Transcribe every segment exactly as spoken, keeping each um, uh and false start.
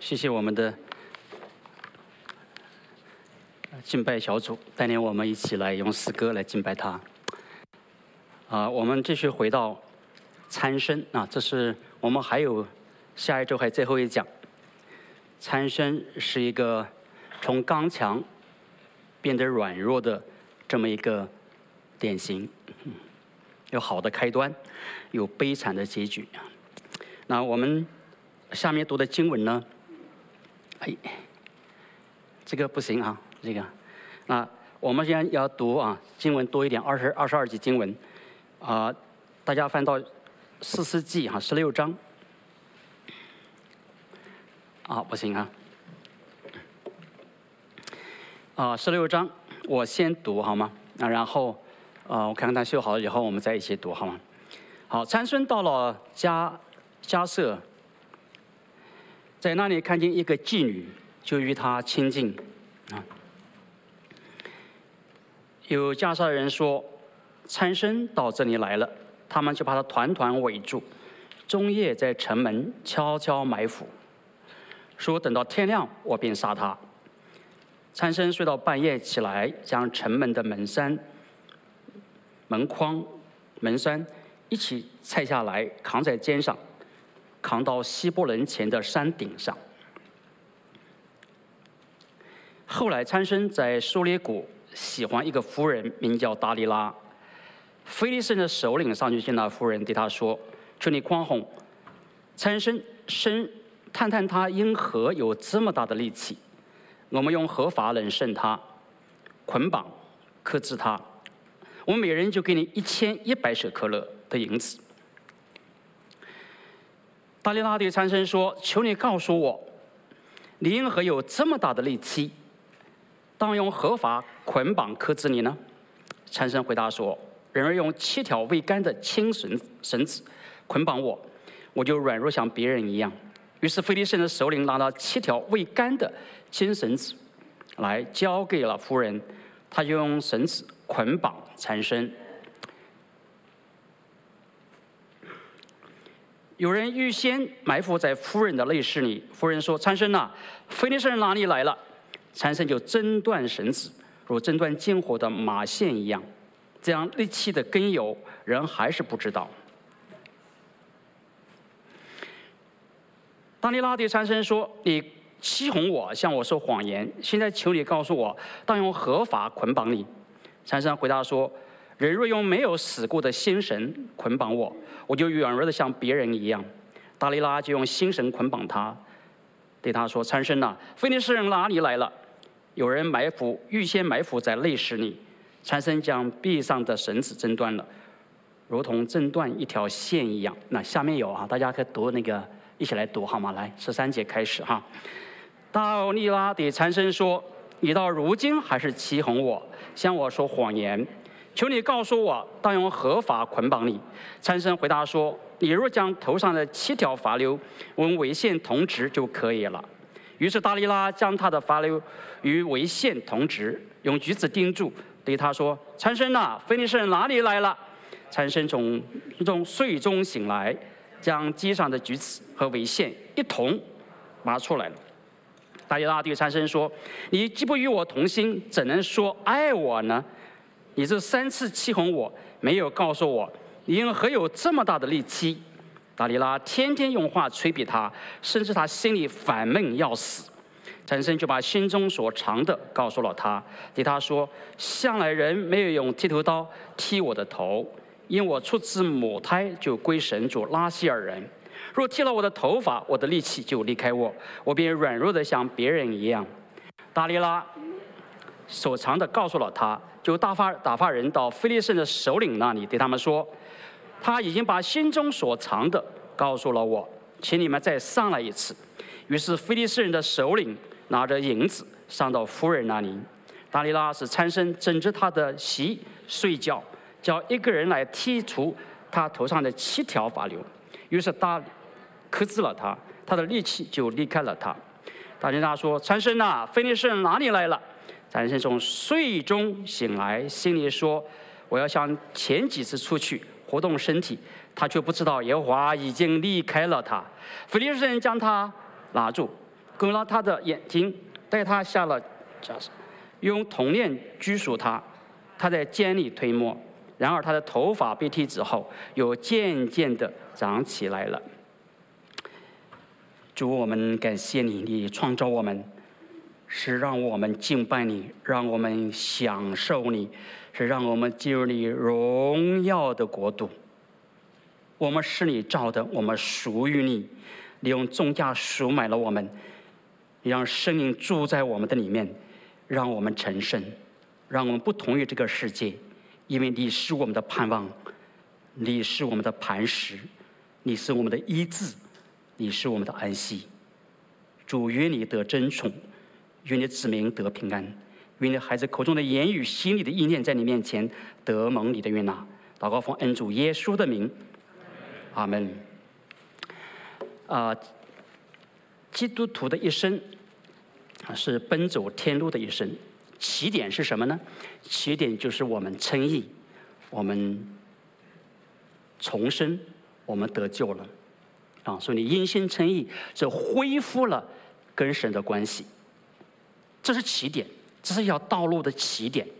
谢谢我们的敬拜小组带领我们一起来用诗歌来敬拜他。啊，我们继续回到参生啊，这是我们还有下一周还最后一讲。参生是一个从刚强变得软弱的这么一个典型，有好的开端，有悲惨的结局。那我们下面读的经文呢？哎，这个不行啊，这个。那我们现在要读啊，经文多一点，二十二十二节经文，啊，大家翻到士师记哈十六章。啊，不行啊。啊，十六章我先读好吗？啊，然后，呃，我看看他修好了以后，我们再一起读好吗？好，参孙到了迦迦瑟。在那里看见一个妓女，就与她亲近。啊，有迦萨人说，参孙到这里来了，他们就把他团团围住，终夜在城门悄悄埋伏，说等到天亮，我便杀他。参孙睡到半夜起来，将城门的门栓、门框、门栓一起拆下来，扛在肩上。扛到希伯伦前的山顶上。后来参孙在苏列谷喜欢一个妇人，名叫达利拉。非利士人的首领上去见那妇人，对他说：“求你宽宏，参孙身探探他因何有这么大的力气？我们用何法能胜他？捆绑、克制他。我们每人就给你一千一百舍克勒的银子。”达利拉对参孙说：“求你告诉我，你因何有这么大的力气？当用何法捆绑克制你呢？”参孙回答说：“人儿用七条未干的青绳绳子捆绑我，我就软弱像别人一样。”于是非利士人的首领拿了七条未干的青绳子来交给了妇人，他就用绳子捆绑参孙。有人预先埋伏在夫人的内室里。夫人说：“参孙呐，非利士人哪里来了？”参孙就挣断绳子，如挣断坚活的马线一样。这样力气的根由，人还是不知道。达利拉对参孙说：“你欺哄我，向我说谎言。现在求你告诉我，当用何法捆绑你？”参孙回答说：“人若用没有死过的新绳捆绑我，我就软弱的像别人一样。”达利拉就用新绳捆绑他，对他说：“参孙呐，非利士人哪里来了？有人埋伏，预先埋伏在内室里。”参孙将臂上的绳子挣断了，如同挣断一条线一样。那下面有啊，大家可以读那个，一起来读好吗？来，十三节开始哈。达利拉对参孙说：“你到如今还是欺哄我，向我说谎言。求你告诉我，当用何法捆绑你？”参孙回答说：“你若将头上的七条发绺用围线同直就可以了。”于是达利拉将他的发绺与围线同直，用橘子钉住，对他说：“参孙呐，非利士人哪里来了？”参孙从从睡中醒来，将机上的橘子和围线一同拿出来了。达利拉对参孙说：“你既不与我同心，怎能说爱我呢？你这三次欺哄我，没有告诉我你因何有这么大的力气？”达利拉天天用话催逼他，甚至他心里烦闷要死。参孙就把心中所藏的告诉了他，对他说：“向来人没有用剃头刀剃我的头，因我出自母胎就归神主拉希尔人。若剃了我的头发，我的力气就离开我，我便软弱的像别人一样。”达利拉所藏的告诉了他，就打发打发人到非利士人的首领那里，对他们说：“他已经把心中所藏的告诉了我，请你们再上来一次。”于是非利士人的首领拿着银子上到夫人那里。达利拉使参孙枕着他的席睡觉，叫一个人来剔除他头上的七条发绺。于是大克制了他，他的力气就离开了他。达利拉说：“参孙呐，非利士人哪里来了？”参孙从睡中醒来，心里说：“我要像前几次出去活动身体。”他却不知道耶和华已经离开了他。非利士人将他拿住， 勾了他的眼睛，带他下了枷锁，用铜链拘束他，他在监里推磨。然而他的头发被剃之后，又渐渐地长起来了。主，我们感谢你，你创造我们，是让我们敬拜你，让我们享受你，是让我们进入你荣耀的国度。我们是你造的，我们属于你，你用重价赎买了我们，你让生命住在我们的里面，让我们成圣，让我们不同于这个世界，因为你是我们的盼望，你是我们的磐石，你是我们的医治，你是我们的安息。主，愿你得珍宠，愿你子民得平安，愿你孩子口中的言语、心里的意念，在你面前得蒙你的悦纳。祷告奉恩主耶稣的名，阿门。啊、呃，基督徒的一生是奔走天路的一生。起点是什么呢？起点就是我们称义，我们重生，我们得救了。啊，所以你因信称义，这恢复了跟神的关系。这是起点，这是一条道路的起点。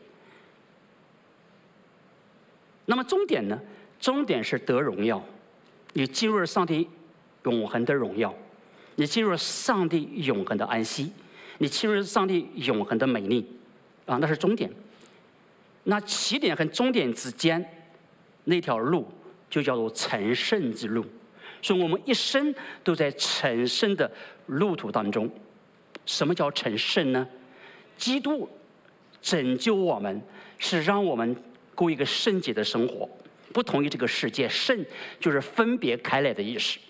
那么终点呢？终点是得荣耀，你进入了上帝永恒的荣耀，你进入了上帝永恒的安息，你进入了上帝永恒的美丽。啊，那是终点。那起点和终点之间那条路就叫做成圣之路。所以我们一生都在成圣的路途当中。什么叫成圣呢？基督拯救我们，是让我们过一个圣洁的生活，不同于这个世界。圣就是分别开来的意思。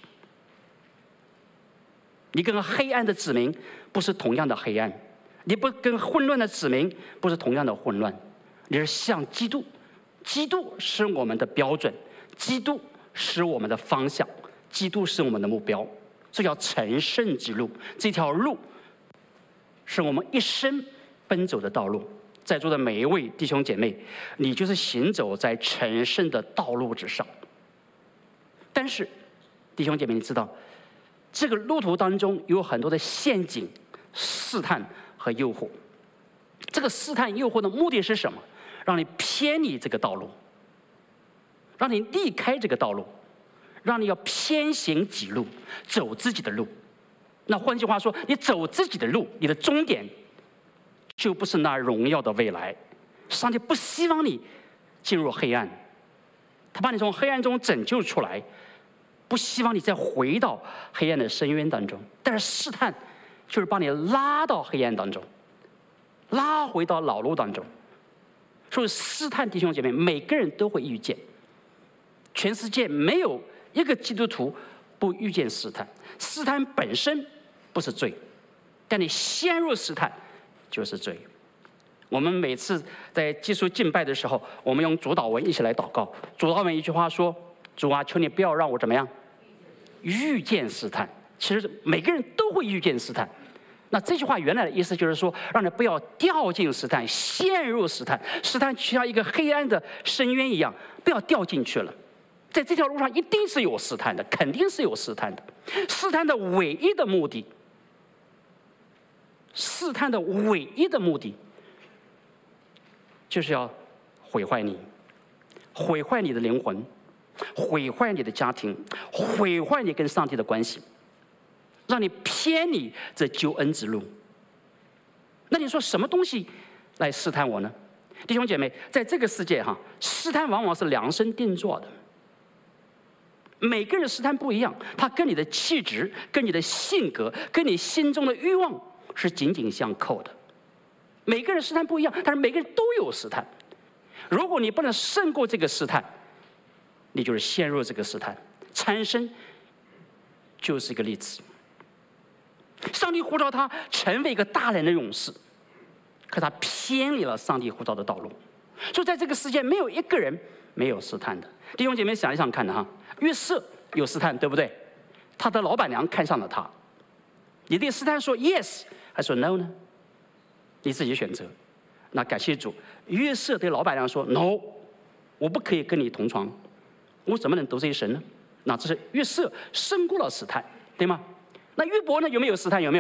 你跟黑暗的子民不是同样的黑暗，你不跟混乱的子民不是同样的混乱，你是像基督，基督是我们的标准，基督是我们的方向，基督是我们的目标，这叫成圣之路。这条路是我们一生奔走的道路。在座的每一位弟兄姐妹，你就是行走在成圣的道路之上。但是，弟兄姐妹，你知道，这个路途当中有很多的陷阱、试探和诱惑。这个试探诱惑的目的是什么？让你偏离这个道路，让你离开这个道路，让你要偏行己路，走自己的路。那换句话说，你走自己的路，你的终点就不是那荣耀的未来。上帝不希望你进入黑暗，他把你从黑暗中拯救出来，不希望你再回到黑暗的深渊当中。但是试探就是把你拉到黑暗当中，拉回到老路当中。所以试探，弟兄姐妹，每个人都会遇见。全世界没有一个基督徒不遇见试探。试探本身不是罪，但你陷入试探就是罪。我们每次在基督敬拜的时候，我们用主祷文一起来祷告。主祷文一句话说：“主啊，求你不要让我怎么样遇见试探。”其实每个人都会遇见试探。那这句话原来的意思就是说，让你不要掉进试探，陷入试探。试探就像一个黑暗的深渊一样，不要掉进去了。在这条路上一定是有试探的，肯定是有试探的。试探的唯一的目的，试探的唯一的目的，就是要毁坏你，毁坏你的灵魂，毁坏你的家庭，毁坏你跟上帝的关系，让你偏离这救恩之路。那你说什么东西来试探我呢？弟兄姐妹，在这个世界哈，试探往往是量身定做的。每个人的试探不一样，它跟你的气质、跟你的性格、跟你心中的欲望是紧紧相扣的。每个人试探不一样，但是每个人都有试探。如果你不能胜过这个试探，你就是陷入这个试探。参生就是一个例子。上帝呼召他成为一个大人的勇士，可他偏离了上帝呼召的道路。所以在这个世界，没有一个人没有试探的。弟兄姐妹，想一想看的哈，约瑟有试探，对不对？他的老板娘看上了他，你对试探说 yes 还是说 no 呢？你自己选择。那感谢主，约瑟对老板娘说 no， 我不可以跟你同床，我怎么能得罪神呢？那这是约瑟胜过了试探，对吗？那约伯呢？有没有试探？有没有？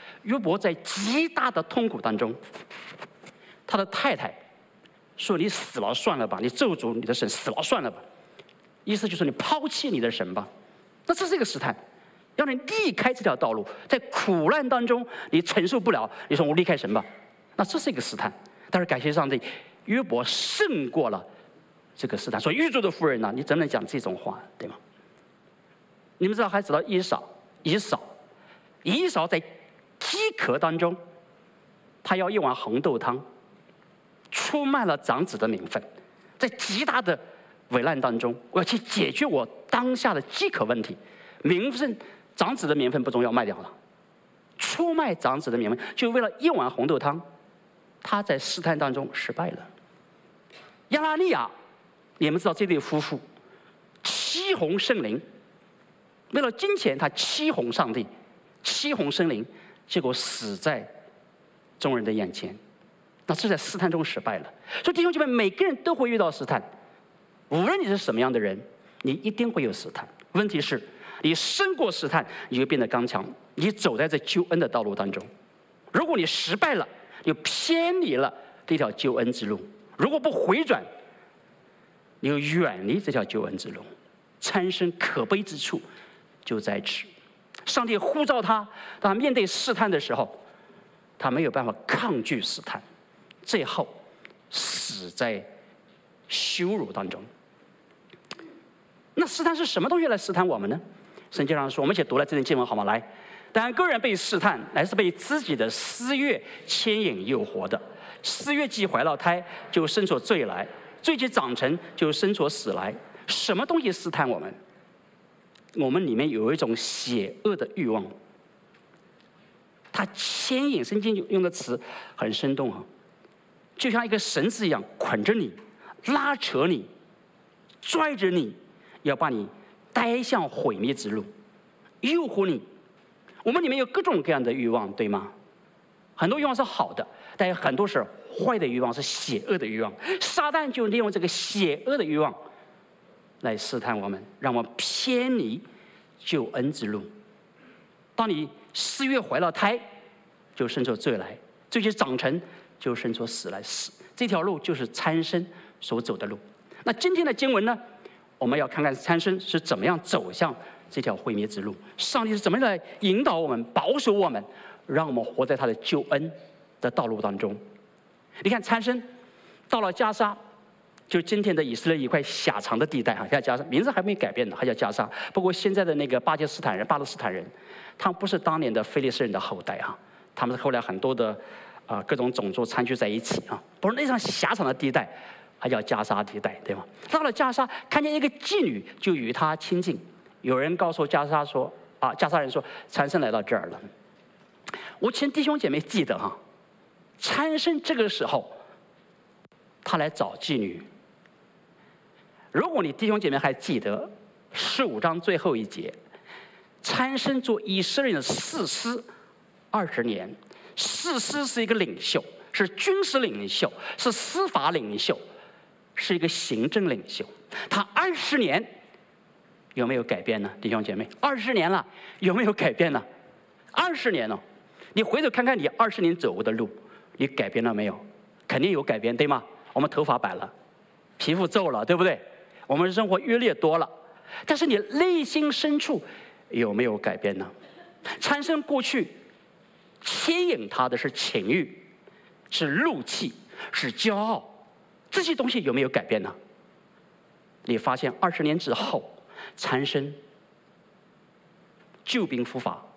约伯在极大的痛苦当中，他的太太说：“你死了算了吧，你咒诅你的神，死了算了吧。”意思就是你抛弃你的神吧。那这是一个试探，要你离开这条道路，在苦难当中你承受不了，你说我离开神吧，那这是一个试探。但是感谢上帝，约伯胜过了这个试探。所以狱中的妇人呢，你怎么能讲这种话，对吗？你们知道还知道以扫，以扫，以扫在饥渴当中，他要一碗红豆汤，出卖了长子的名分，在极大的危难当中，我要去解决我当下的饥渴问题。名分，长子的名分不重要，卖掉了，出卖长子的名分，就为了一碗红豆汤，他在试探当中失败了。亚拿尼亚，你们知道这对夫妇欺哄圣灵，为了金钱他欺哄上帝，欺哄圣灵，结果死在众人的眼前。那是在试探中失败了。所以弟兄姐妹，每个人都会遇到试探，无论你是什么样的人，你一定会有试探。问题是，你胜过试探，你就变得刚强，你走在这救恩的道路当中。如果你失败了，你就偏离了这条救恩之路；如果不回转，你就远离这条救恩之路。参生可悲之处就在此。上帝呼召他，当他面对试探的时候，他没有办法抗拒试探，最后死在羞辱当中。那试探是什么东西来试探我们呢？圣经上说，我们一起读了这段经文好吗？来，但个人被试探，乃是被自己的私欲牵引诱惑的。私欲既怀了胎，就生出罪来；罪既长成，就生出死来。什么东西试探我们？我们里面有一种邪恶的欲望，它牵引。圣经用的词很生动啊，就像一个绳子一样捆着你，拉扯你，拽着你，要把你带向毁灭之路，诱惑你。我们里面有各种各样的欲望，对吗？很多欲望是好的，但有很多是坏的欲望，是邪恶的欲望。撒旦就利用这个邪恶的欲望来试探我们，让我们偏离救恩之路。当你私欲怀了胎，就生出罪来；罪既长成，就生出死来。死这条路就是参生所走的路。那今天的经文呢，我们要看看参生是怎么样走向这条毁灭之路，上帝是怎么来引导我们、保守我们，让我们活在他的救恩的道路当中。你看参生到了加沙，就今天的以色列一块狭长的地带哈，叫加沙，名字还没改变呢，还叫加沙。不过现在的那个巴基斯坦人、巴勒斯坦人，他们不是当年的非利士人的后代哈，他们是后来很多的啊、呃、各种种族参聚在一起啊，不是那场狭长的地带，还叫加沙地带，对吗？到了加沙，看见一个妓女，就与她亲近。有人告诉加沙说啊，加沙人说，参生来到这儿了。我请弟兄姐妹记得哈，参生这个时候，他来找妓女。如果你弟兄姐妹还记得十五章最后一节，参生做以色列人的士师二十年，士师是一个领袖，是军事领袖，是司法领袖，是一个行政领袖。他二十年有没有改变呢？弟兄姐妹，二十年了，有没有改变呢？二十年了，你回头看看你二十年走过的路，你改变了没有？肯定有改变，对吗？我们头发白了，皮肤皱了，对不对？我们生活阅历多了，但是你内心深处有没有改变呢？参生过去牵引他的是情欲，是怒气，是骄傲，这些东西有没有改变呢？你发现二十年之后，参生旧病复发，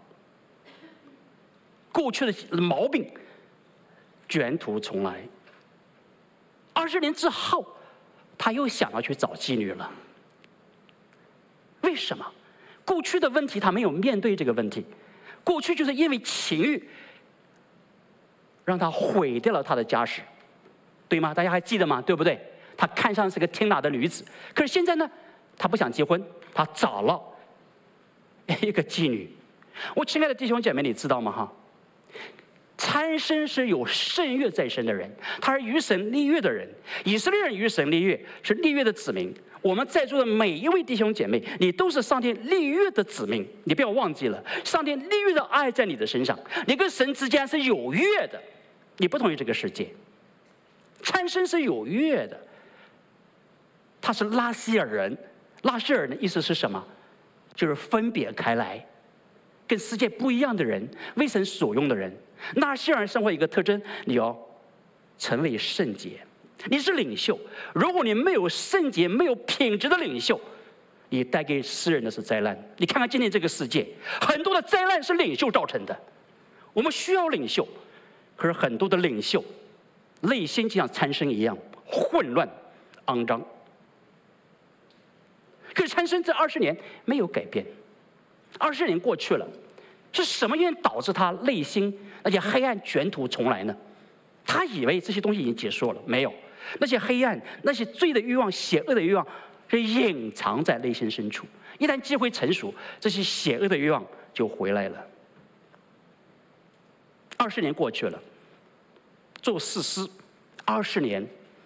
过去的毛病卷土重来。二十年之后，他又想要去找妓女了。为什么？过去的问题他没有面对这个问题，过去就是因为情欲让他毁掉了他的家室，对吗？大家还记得吗？对不对？他看上是个听话的女子，可是现在呢，他不想结婚，他找了一个妓女。我亲爱的弟兄姐妹，你知道吗？哈， 参生是有圣约在身的人，他是与神立约的人。以色列人与神立约，是立约的子民。我们在座的每一位弟兄姐妹，你都是上帝立约的子民，你不要忘记了，上帝立约的爱在你的身上，你跟神之间是有约的，你不同于这个世界。参生是有约的，他是拉希尔人，拉希尔人的意思是什么？就是分别开来，跟世界不一样的人，为神所用的人。拉希尔人生活一个特征，你要成为圣洁。你是领袖，如果你没有圣洁、没有品质的领袖，你带给世人的是灾难。你看看今天这个世界，很多的灾难是领袖造成的。我们需要领袖，可是很多的领袖内心就像参生一样混乱、肮脏。可是参生这二十年没有改变，二十年过去了，是什么原因导致他内心那些黑暗卷土重来呢？他以为这些东西已经结束了，没有。那些黑暗、那些罪的欲望、邪恶的欲望，是隐藏在内心深处。一旦机会成熟，这些邪恶的欲望就回来了。二十年过去了，做士师二十年，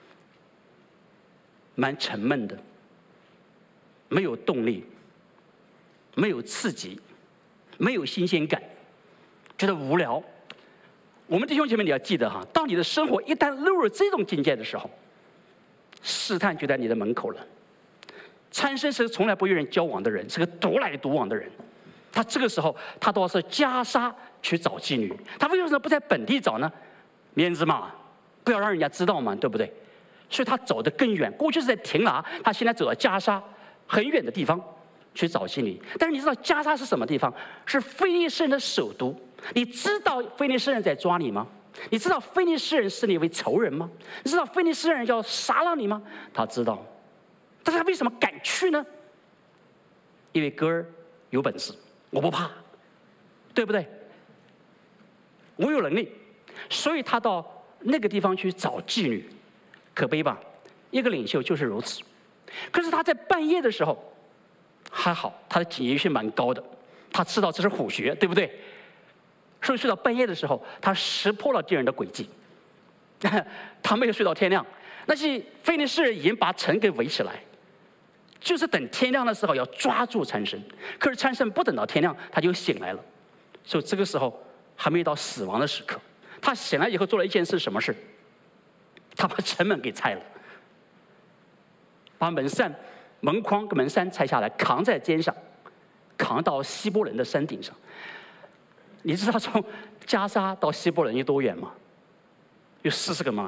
蛮沉闷的，没有动力，没有刺激，没有新鲜感，觉得无聊。我们弟兄姐妹，你要记得哈，当你的生活一旦落入这种境界的时候，试探就在你的门口了。参生是从来不与人交往的人，是个独来独往的人。他这个时候，他都是袈裟去找妓女。他为什么不在本地找呢？面子嘛，不要让人家知道嘛，对不对？所以他走得更远。过去是在亭拿，他现在走到袈裟很远的地方去找妓女。但是你知道袈裟是什么地方？是非利士人的首都。你知道非利士人在抓你吗？你知道非利士人视你为仇人吗？你知道非利士人要杀了你吗？他知道，但是他为什么敢去呢？因为哥儿有本事，我不怕，对不对？我有能力，所以他到那个地方去找妓女，可悲吧？一个领袖就是如此。可是他在半夜的时候，还好，他的警觉性蛮高的，他知道这是虎穴，对不对？所以睡到半夜的时候，他识破了敌人的诡计。他没有睡到天亮，那些非利士人已经把城给围起来，就是等天亮的时候要抓住参生。可是参生不等到天亮，他就醒来了。所以这个时候还没到死亡的时刻。他醒来以后做了一件事，什么事？他把城门给拆了，把门扇、门框跟门扇拆下来，扛在肩上，扛到希伯伦的山顶上。你知道从加沙到希伯伦有多远吗？有四十个 mile。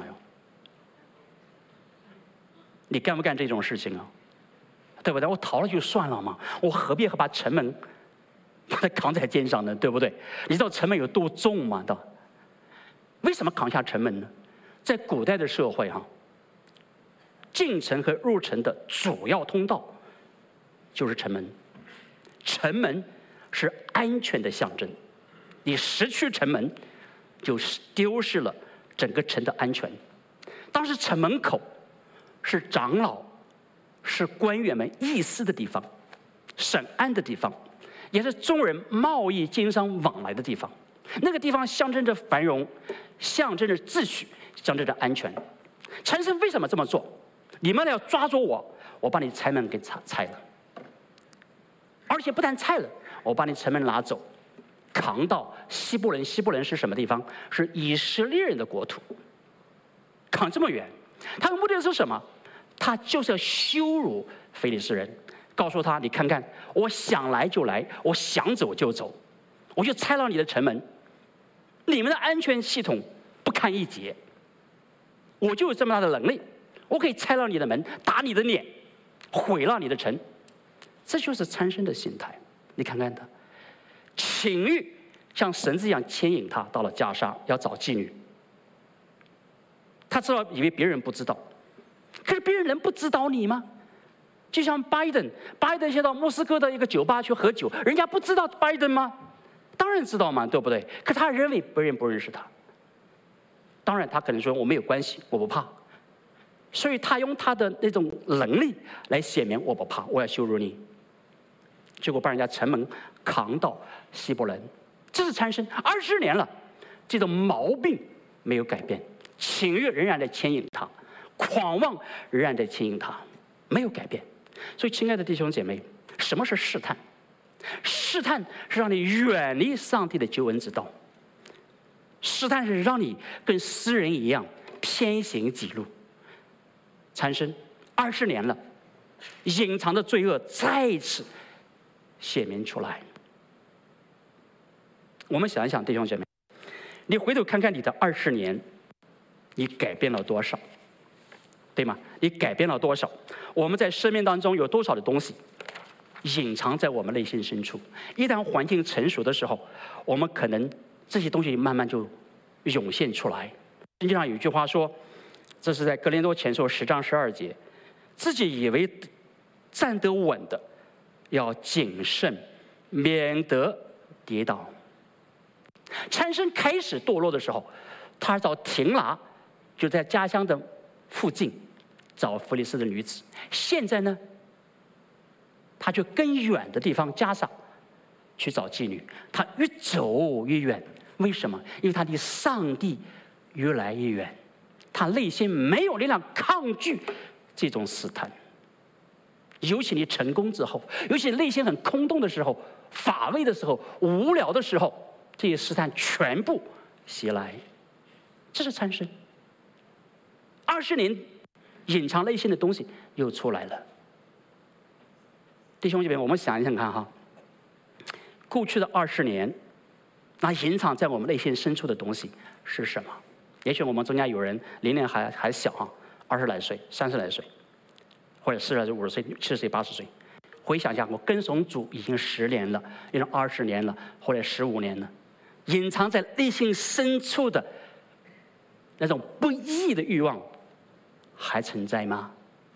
你干不干这种事情啊？对不对？我逃了就算了嘛，我何必把城门把它扛在肩上呢？对不对？你知道城门有多重吗？到为什么扛下城门呢？在古代的社会哈、啊，进城和入城的主要通道就是城门，城门是安全的象征。你失去城门，就丢失了整个城的安全。当时城门口是长老、是官员们议事的地方，审案的地方，也是众人贸易经商往来的地方。那个地方象征着繁荣，象征着秩序，象征着安全。参生为什么这么做？你们要抓住我，我把你城门给拆拆了，而且不但拆了，我把你城门拿走。扛到希伯伦，希伯伦是什么地方？是以色列人的国土。扛这么远，他的目的是什么？他就是要羞辱非利士人，告诉他：你看看，我想来就来，我想走就走，我就拆了你的城门，你们的安全系统不堪一击。我就有这么大的能力，我可以拆了你的门，打你的脸，毁了你的城。这就是参生的心态。你看看他。情欲像绳子一样牵引他到了加沙，要找妓女。他知道，以为别人不知道，可是别人能不知道你吗？就像拜登，拜登先到莫斯科的一个酒吧去喝酒，人家不知道拜登吗？当然知道嘛，对不对？可他认为别人不认识他。当然，他可能说我没有关系，我不怕。所以他用他的那种能力来显明我不怕，我要羞辱你。结果把人家城门扛到希伯伦，这是参生二十年了， 这种毛病没有改变，情欲仍然在牵引他，狂妄仍然在牵引他，没有改变。所以，亲爱的弟兄姐妹，什么是试探？试探是让你远离上帝的救恩之道，试探是让你跟诗人一样偏行己路。产生二十年了，隐藏的罪恶再一次显明出来。我们想一想，弟兄姐妹，你回头看看你的二十年，你改变了多少？对吗？你改变了多少？我们在生命当中有多少的东西隐藏在我们内心深处？一旦环境成熟的时候，我们可能这些东西慢慢就涌现出来。圣经上有一句话说，这是在哥林多前书十章十二节，自己以为站得稳的，要谨慎，免得跌倒。参生开始堕落的时候，他找亭拿，就在家乡的附近找弗利斯的女子。现在呢，他就更远的地方加上去找妓女，他越走越远。为什么？因为他离上帝越来越远，他内心没有力量抗拒这种试探。尤其你成功之后，尤其内心很空洞的时候、乏味的时候、无聊的时候，这些试探全部袭来。这是参生。二十年隐藏内心的东西又出来了。弟兄姐妹，我们想一想看哈，过去的二十年，那隐藏在我们内心深处的东西是什么？也许我们中间有人年龄还还小哈，二十来岁、三十来岁，或者四十来岁、五十岁、七十岁、八十岁。回想一下，我跟从主已经十年了，已经二十年了，或者十五年了，隐藏在内心深处的那种不义的欲望还存在吗？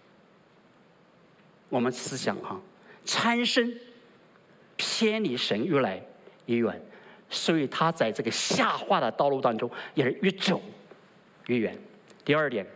我们思想哈，参生偏离神越来越远，所以他在这个下滑的道路当中也是越走越远。第二点，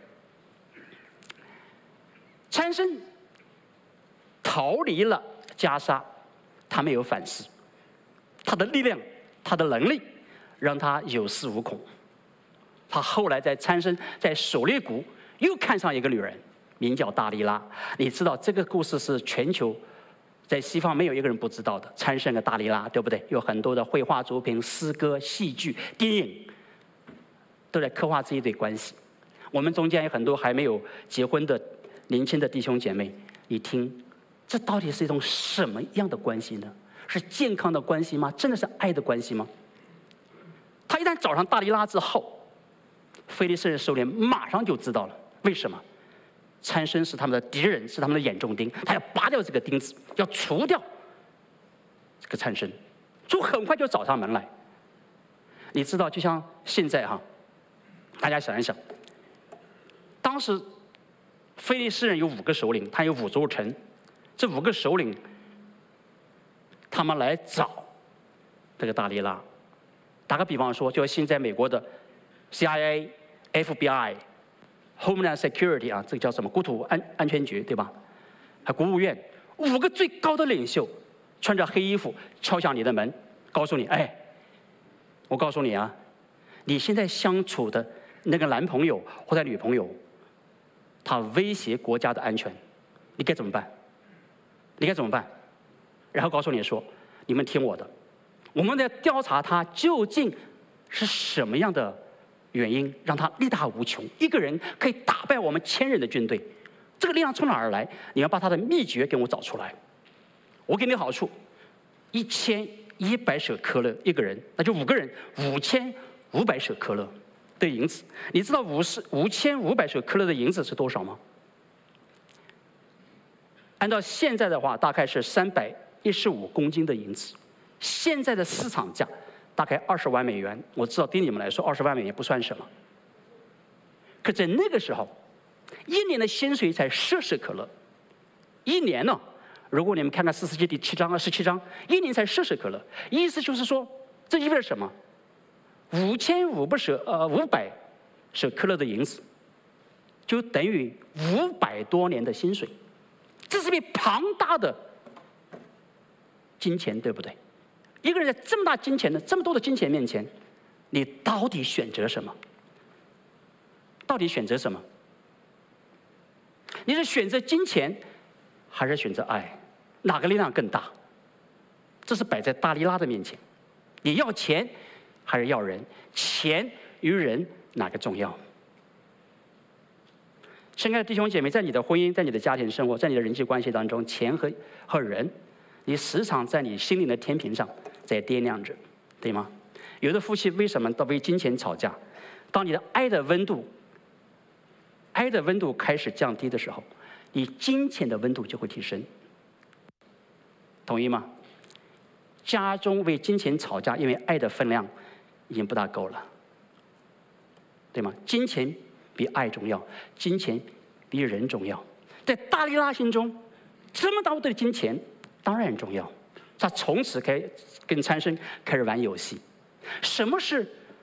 参生逃离了袈裟，他没有反思，他的力量、他的能力让他有恃无恐。他后来在参生在狩猎谷又看上一个女人，名叫大利拉。你知道这个故事是全球在西方没有一个人不知道的，参生的大利拉，对不对？有很多的绘画作品、诗歌、戏剧、电影都在刻画这一对关系。我们中间有很多还没有结婚的年轻的弟兄姐妹，你听，这到底是一种什么样的关系呢？是健康的关系吗？真的是爱的关系吗？他一旦找上大利拉之后，非利士人首领马上就知道了。为什么？参生是他们的敌人，是他们的眼中钉，他要拔掉这个钉子，要除掉这个参生，就很快就找上门来。你知道，就像现在哈，大家想一想，当时非利士人有五个首领，他有五座城，这五个首领他们来找这个大利拉。打个比方说，就现在美国的 C I A、F B I、Homeland Security 啊，这个叫什么国土安安全局，对吧？还国务院五个最高的领袖，穿着黑衣服敲响你的门，告诉你：哎，我告诉你啊，你现在相处的那个男朋友或者女朋友，他威胁国家的安全，你该怎么办？你该怎么办？然后告诉你说：你们听我的，我们在调查他究竟是什么样的原因，让他力大无穷，一个人可以打败我们千人的军队。这个力量从哪儿来？你要把他的秘诀给我找出来。我给你好处，一千一百舍科勒一个人，那就五个人，五千五百舍科勒的银子。你知道五十五千五百舍科勒的银子是多少吗？按照现在的话，大概是三百一十五公斤的银子。现在的市场价大概二十万美元。我知道对你们来说，二十万美元不算什么。可在那个时候，一年的薪水才十舍科勒。一年呢，如果你们看看四世纪第七章、二十七章，一年才十舍科勒。意思就是说，这意味着什么？五千五百舍呃五百舍科勒的银子，就等于五百多年的薪水。这是笔庞大的金钱，对不对？一个人在这么大金钱的、这么多的金钱面前， 你到底选择什么？到底选择什么？你是选择金钱，还是选择爱？哪个力量更大？这是摆在大利拉的面前。你要钱，还是要人？钱与人哪个重要？亲爱的弟兄姐妹，在你的婚姻、在你的家庭生活、在你的人际关系当中，钱和和人，你时常在你心灵的天平上在掂量着，对吗？有的夫妻为什么都为金钱吵架？当你的爱的温度，爱的温度开始降低的时候，你金钱的温度就会提升。同意吗？家中为金钱吵架，因为爱的分量已经不大够了，对吗？金钱比爱重要，金钱比人重要。在大利拉心中，这么大的金钱当然很重要。他从此开跟参孙开始玩游戏。什么是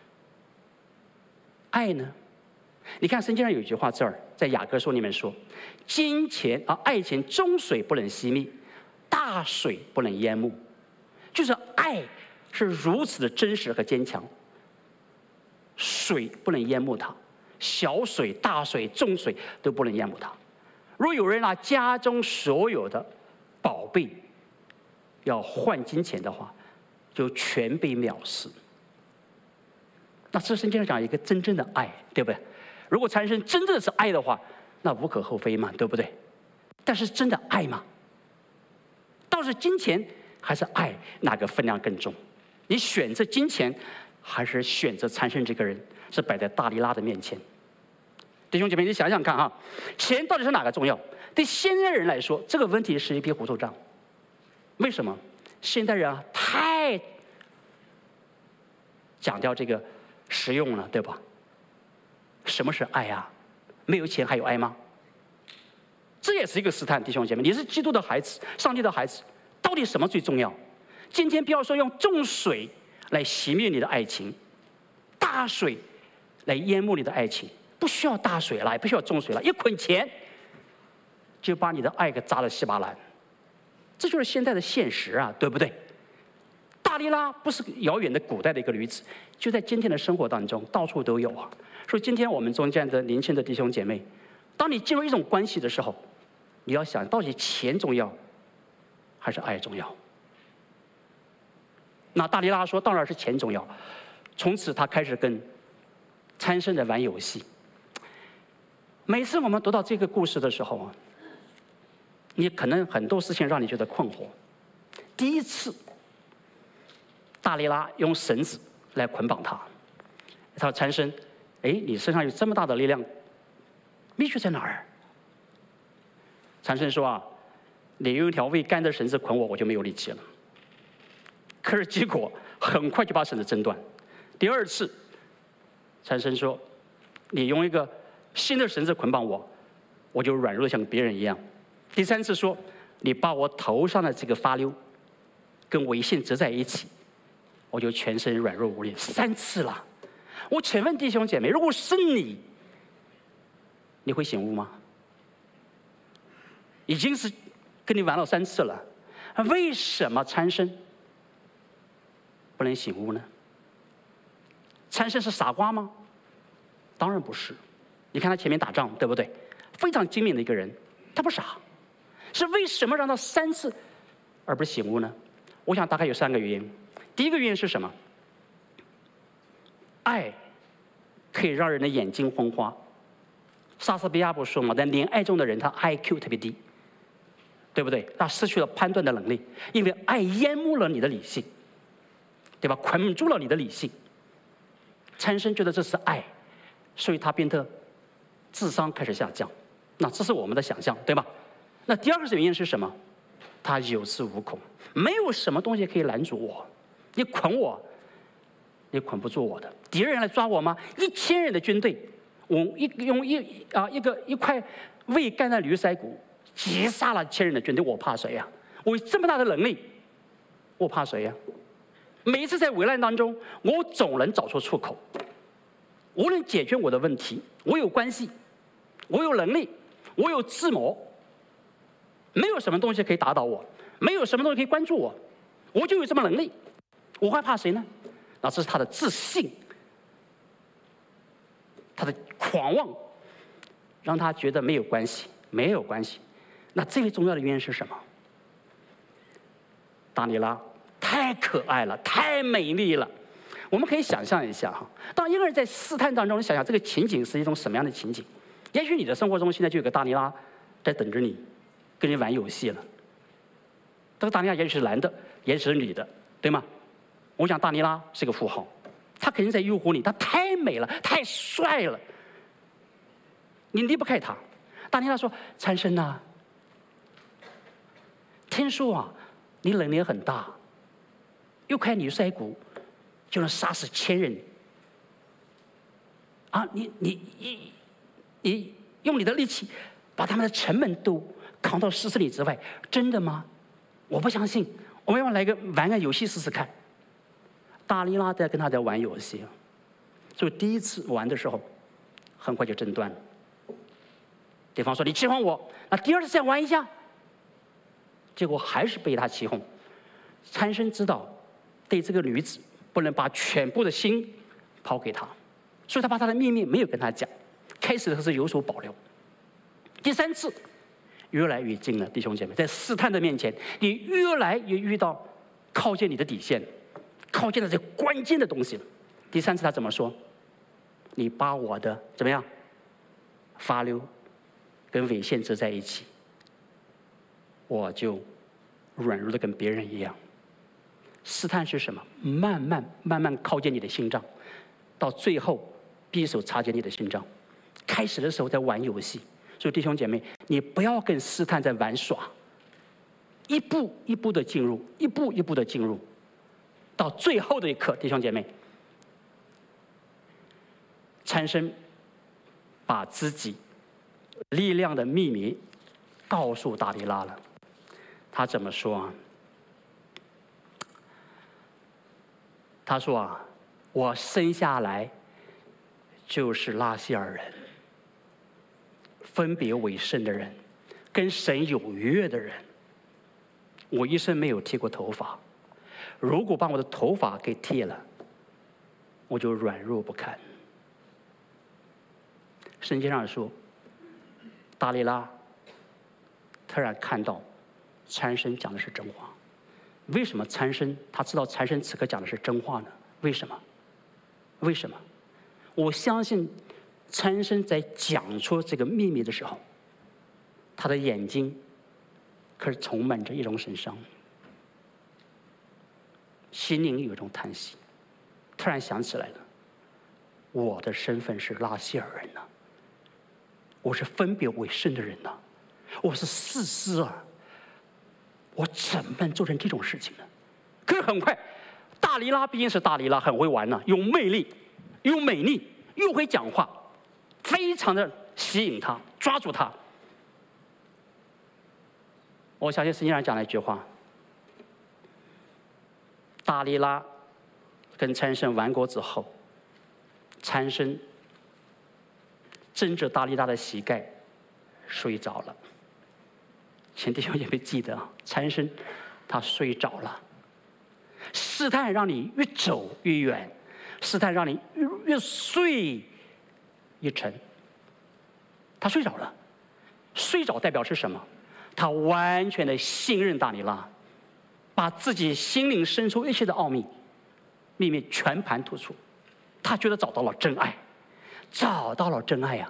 爱呢？你看圣经上有一句话这儿，在雅各书里面说：金钱啊，爱情中水不能熄灭，大水不能淹没。就是爱是如此的真实和坚强，水不能淹没它，小水、大水、重水都不能淹没它。若有人拿家中所有的宝贝要换金钱的话，就全被藐视。那这圣经上讲一个真正的爱，对不对？如果产生真正的是爱的话，那无可厚非嘛，对不对？但是真的爱吗？倒是金钱还是爱，哪个分量更重？你选择金钱，还是选择参孙这个人？是摆在大利拉的面前。弟兄姐妹，你想想看哈，钱到底是哪个重要？对现代人来说，这个问题是一笔糊涂账。为什么？现代人啊，太讲究这个实用了，对吧？什么是爱啊？没有钱还有爱吗？这也是一个试探，弟兄姐妹，你是基督的孩子，上帝的孩子，到底什么最重要？今天不要说用重水来熄灭你的爱情，大水来淹没你的爱情，不需要大水了，也不需要重水了，一捆钱就把你的爱给砸得稀巴烂。这就是现在的现实啊，对不对？大利拉不是遥远的古代的一个女子，就在今天的生活当中到处都有啊。所以今天我们中间的年轻的弟兄姐妹，当你进入一种关系的时候，你要想到底钱重要还是爱重要？那大利拉说当然是钱重要。从此他开始跟参孙在玩游戏。每次我们读到这个故事的时候啊，你可能很多事情让你觉得困惑。第一次，大利拉用绳子来捆绑他，他说：“参孙，哎，你身上有这么大的力量，秘诀在哪儿？”参孙说：“啊，你用一条未干的绳子捆我，我就没有力气了。”可是结果很快就把绳子挣断。第二次，参孙说：“你用一个新的绳子捆绑我，我就软弱像别人一样。”第三次说：“你把我头上的这个发绺跟围线折在一起，我就全身软弱无力。”三次了。我请问弟兄姐妹，如果是你，你会醒悟吗？已经是跟你玩了三次了，为什么参孙不能醒悟呢？参孙是傻瓜吗？当然不是。你看他前面打仗，对不对？非常精明的一个人，他不傻。是为什么让他三次而不是醒悟呢？我想大概有三个原因。第一个原因是什么？爱可以让人的眼睛昏花。莎士比亚不说嘛，在恋爱中的人，他 I Q 特别低，对不对？他失去了判断的能力，因为爱淹没了你的理性，对吧？捆住了你的理性。参孙觉得这是爱，所以他变得智商开始下降。那这是我们的想象，对吧？那第二个原因是什么？他有恃无恐，没有什么东西可以拦阻我。你捆我，你捆不住我的。敌人来抓我吗？一千人的军队，我一用一啊一个一块未干的驴腮骨击杀了千人的军队，我怕谁呀？我有这么大的能力，我怕谁呀？每一次在危难当中，我总能找出出口，我能解决我的问题。我有关系，我有能力，我有智谋，没有什么东西可以打倒我，没有什么东西可以关注我，我就有这么能力，我还怕谁呢？那这是他的自信他的狂妄，让他觉得没有关系，没有关系。那最为重要的原因是什么？达尼拉太可爱了，太美丽了。我们可以想象一下哈，当一个人在试探当中，你想想这个情景是一种什么样的情景？也许你的生活中现在就有个达尼拉在等着你，跟你玩游戏了。这个达尼拉也许是男的，也许是女的，对吗？我想达尼拉是个富豪，他肯定在诱惑你，他太美了，太帅了，你离不开他。达尼拉说：“参生啊，听说啊，你能力很大，又开女腮骨就能杀死千人。啊，你你你你用你的力气把他们的城门都扛到十四里之外，真的吗？我不相信，我们要来个玩个游戏试试看。”达尼拉在跟他在玩游戏，所以第一次玩的时候，很快就争端了。对方说：“你欺哄我。”那第二次再玩一下，结果还是被他欺哄。参生知道，对这个女子不能把全部的心抛给她，所以他把他的秘密没有跟她讲。开始的时候是有所保留。第三次，越来越近了，弟兄姐妹，在试探的面前，你越来越遇到靠近你的底线，靠近了这关键的东西了。第三次他怎么说？你把我的怎么样发溜跟猥亵者在一起，我就软弱的跟别人一样。试探是什么？慢慢慢慢靠近你的心脏，到最后匕首插进你的心脏。开始的时候在玩游戏，所以弟兄姐妹，你不要跟试探在玩耍，一步一步的进入，一步一步的进入，到最后的一刻，弟兄姐妹，参生把自己力量的秘密告诉达尼拉了。他怎么说啊？他说啊，我生下来就是拉谢尔人，分别为圣的人，跟神有约的人。我一生没有剃过头发，如果把我的头发给剃了，我就软弱不堪。圣经上说，达尼拉突然看到参生讲的是真话。为什么参生他知道参生此刻讲的是真话呢？为什么？为什么？我相信参生在讲出这个秘密的时候，他的眼睛可是充满着一种神伤，心灵有一种叹息，突然想起来了，我的身份是拉谢尔人呐、啊，我是分别为圣的人呐、啊，我是士师啊，我怎么能做成这种事情呢？可是很快，达尼拉毕竟是达尼拉，很会玩呐、啊，有魅力，有美丽，又会讲话，非常的吸引他，抓住他。我相信圣经上讲了一句话：达尼拉跟参生玩过之后，参生枕着达尼拉的膝盖睡着了。请弟兄姐妹记得啊，参生他睡着了。试探让你越走越远，试探让你越越睡越沉。他睡着了，睡着代表是什么？他完全的信任达尼拉，把自己心灵深处一切的奥秘、秘密全盘托出。他觉得找到了真爱，找到了真爱呀、啊！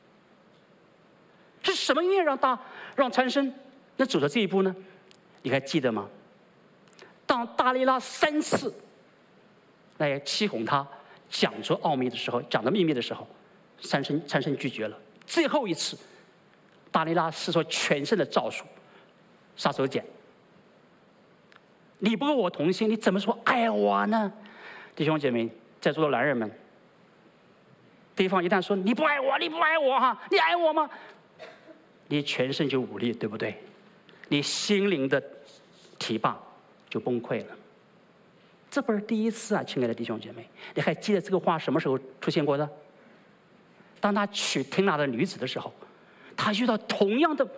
是什么原因让大让参生能走到这一步呢？你还记得吗？当达尼拉三次来欺哄他，讲出奥秘的时候，讲的秘密的时候，参生参生拒绝了。最后一次，达尼拉使出全身的招数，杀手锏。你不跟我同心，你怎么说爱我呢？弟兄姐妹，在座的男人们，对方一旦说你不爱我，你不爱我哈，你爱我吗？你全身就无力，对不对？你心灵的堤坝就崩溃了。这不是第一次啊，亲爱的弟兄姐妹，你还记得这个话什么时候出现过的？当他娶听拿的女子的时候，他遇到同样的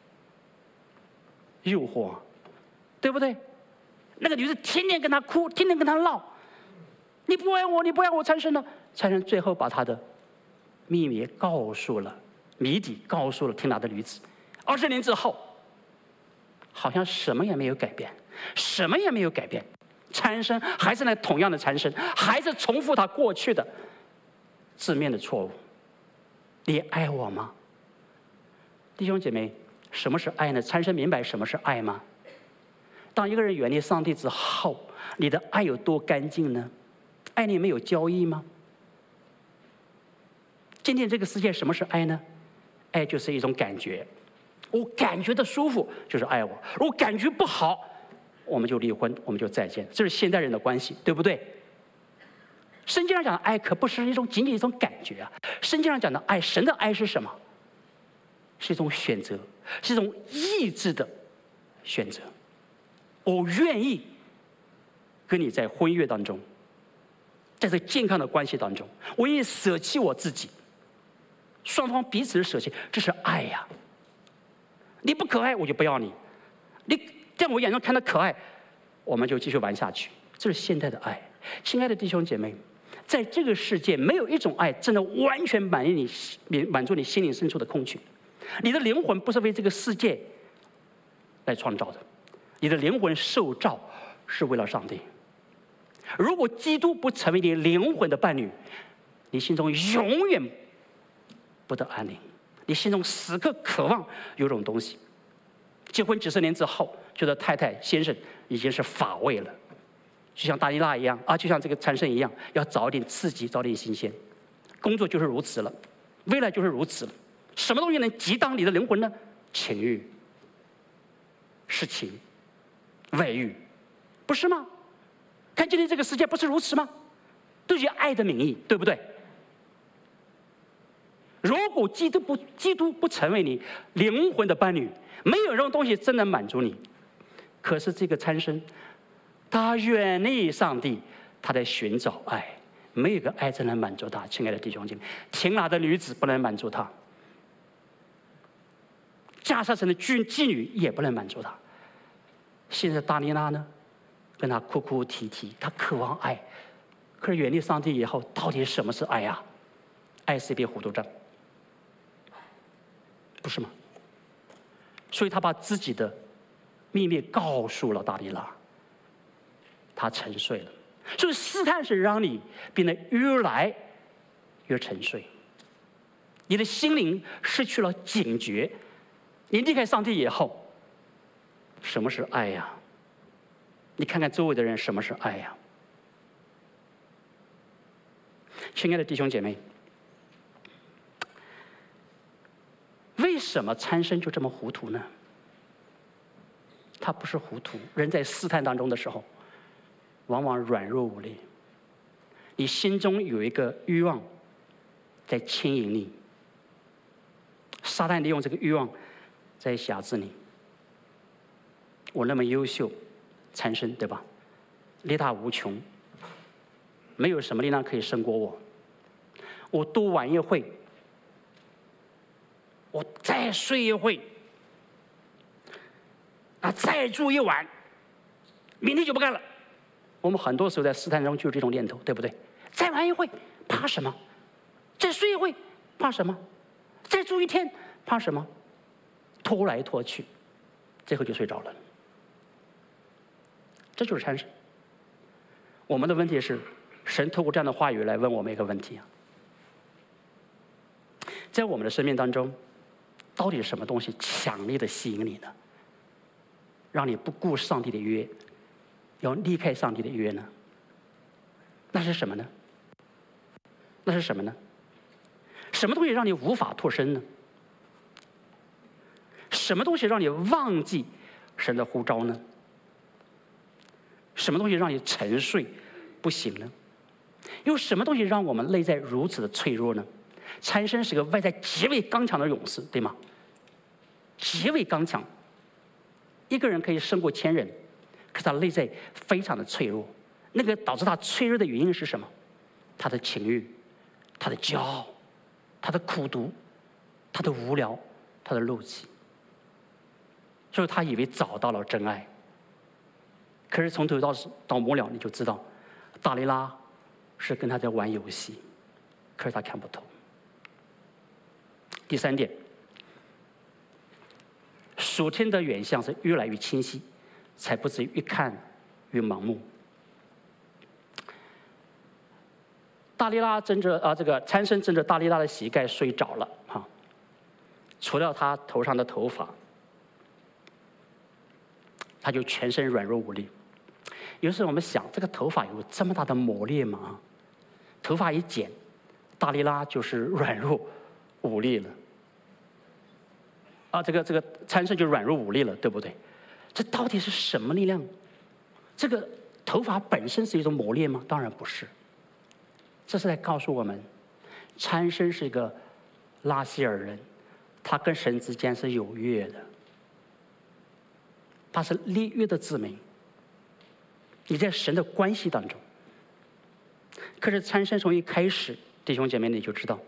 诱惑，对不对？那个女子天天跟他哭，天天跟他闹，你不爱我，你不爱我，参生呢？参生最后把他的秘密告诉了谜底，告诉了听答的女子。二十年之后，好像什么也没有改变，什么也没有改变，参生还是那同样的参生，还是重复他过去的字面的错误。你爱我吗？弟兄姐妹，什么是爱呢？参生明白什么是爱吗？当一个人远离上帝之后，你的爱有多干净呢？爱里没有交易吗？今天这个世界什么是爱呢？爱就是一种感觉，我感觉的舒服就是爱我，我感觉不好，我们就离婚，我们就再见，这是现代人的关系，对不对？圣经上讲的爱可不是一种仅仅一种感觉啊，圣经上讲的爱，神的爱是什么？是一种选择，是一种意志的选择。我愿意跟你在婚约当中，在这健康的关系当中，我愿意舍弃我自己，双方彼此的舍弃，这是爱呀。你不可爱，我就不要你；你在我眼中看到可爱，我们就继续玩下去。这是现代的爱。亲爱的弟兄姐妹，在这个世界，没有一种爱真的完全满意你，满足你心灵深处的空虚。你的灵魂不是为这个世界来创造的，你的灵魂受造是为了上帝。如果基督不成为你灵魂的伴侣，你心中永远不得安宁，你心中时刻渴望有种东西。结婚几十年之后，觉得太太先生已经是乏味了，就像达尼拉一样啊，就像这个参生一样，要找一点刺激，找点新鲜。工作就是如此了，未来就是如此了。什么东西能激荡你的灵魂呢？情欲、事情、外遇，不是吗？看今天这个世界不是如此吗？都是爱的名义，对不对？如果基督不基督不成为你灵魂的伴侣，没有一种东西真能满足你。可是这个参生，他远离上帝，他在寻找爱，没有一个爱真能满足他。亲爱的弟兄姐妹，挺拿的女子不能满足他，加沙城的妓妓女也不能满足他。现在达尼拉呢，跟他哭哭啼啼，他渴望爱，可是远离上帝以后，到底什么是爱呀？爱是一匹糊涂账，不是吗？所以他把自己的秘密告诉了达尼拉，他沉睡了。所以试探是让你变得越来越沉睡，你的心灵失去了警觉。你离开上帝以后，什么是爱呀？你看看周围的人，什么是爱呀？亲爱的弟兄姐妹，为什么参生就这么糊涂呢？他不是糊涂，人在试探当中的时候，往往软弱无力。你心中有一个欲望在牵引你，撒旦利用这个欲望在辖制你。我那么优秀，参生对吧？力大无穷，没有什么力量可以胜过我。我多晚一会，我再睡一会，啊，再住一晚，明天就不干了。我们很多时候在试探中就有这种念头，对不对？再玩一会，怕什么？再睡一会，怕什么？再住一天，怕什么？拖来拖去，最后就睡着了。这就是参生。我们的问题是，神透过这样的话语来问我们一个问题啊：在我们的生命当中，到底什么东西强烈的吸引你呢？让你不顾上帝的约，要离开上帝的约呢？那是什么呢？那是什么呢？什么东西让你无法脱身呢？什么东西让你忘记神的呼召呢？什么东西让你沉睡不醒呢？有什么东西让我们内在如此的脆弱呢？参生是个外在极为刚强的勇士，对吗？极为刚强，一个人可以胜过千人，可是他内在非常的脆弱。那个导致他脆弱的原因是什么？他的情欲，他的骄傲，他的苦毒，他的无聊，他的怒气。所以他以为找到了真爱，可是从头到到末了，你就知道，达尼拉是跟他在玩游戏，可是他看不透。 第三点，属天的远相是越来越清晰，才不至于越看越盲目。大利拉枕着啊，这个参孙枕着大利拉的膝盖睡着了哈，除了他头上的头发，他就全身软弱无力。有时候我们想，这个头发有这么大的磨练吗？头发一剪，大利拉就是软弱无力了。啊，这个这个参孙就软弱无力了，对不对？这到底是什么力量？这个头发本身是一种磨练吗？当然不是。这是在告诉我们，参孙是一个拉西尔人，他跟神之间是有约的，他是立约的子民。你在神的关系当中，可是参孙从一开始，弟兄姐妹你就知道，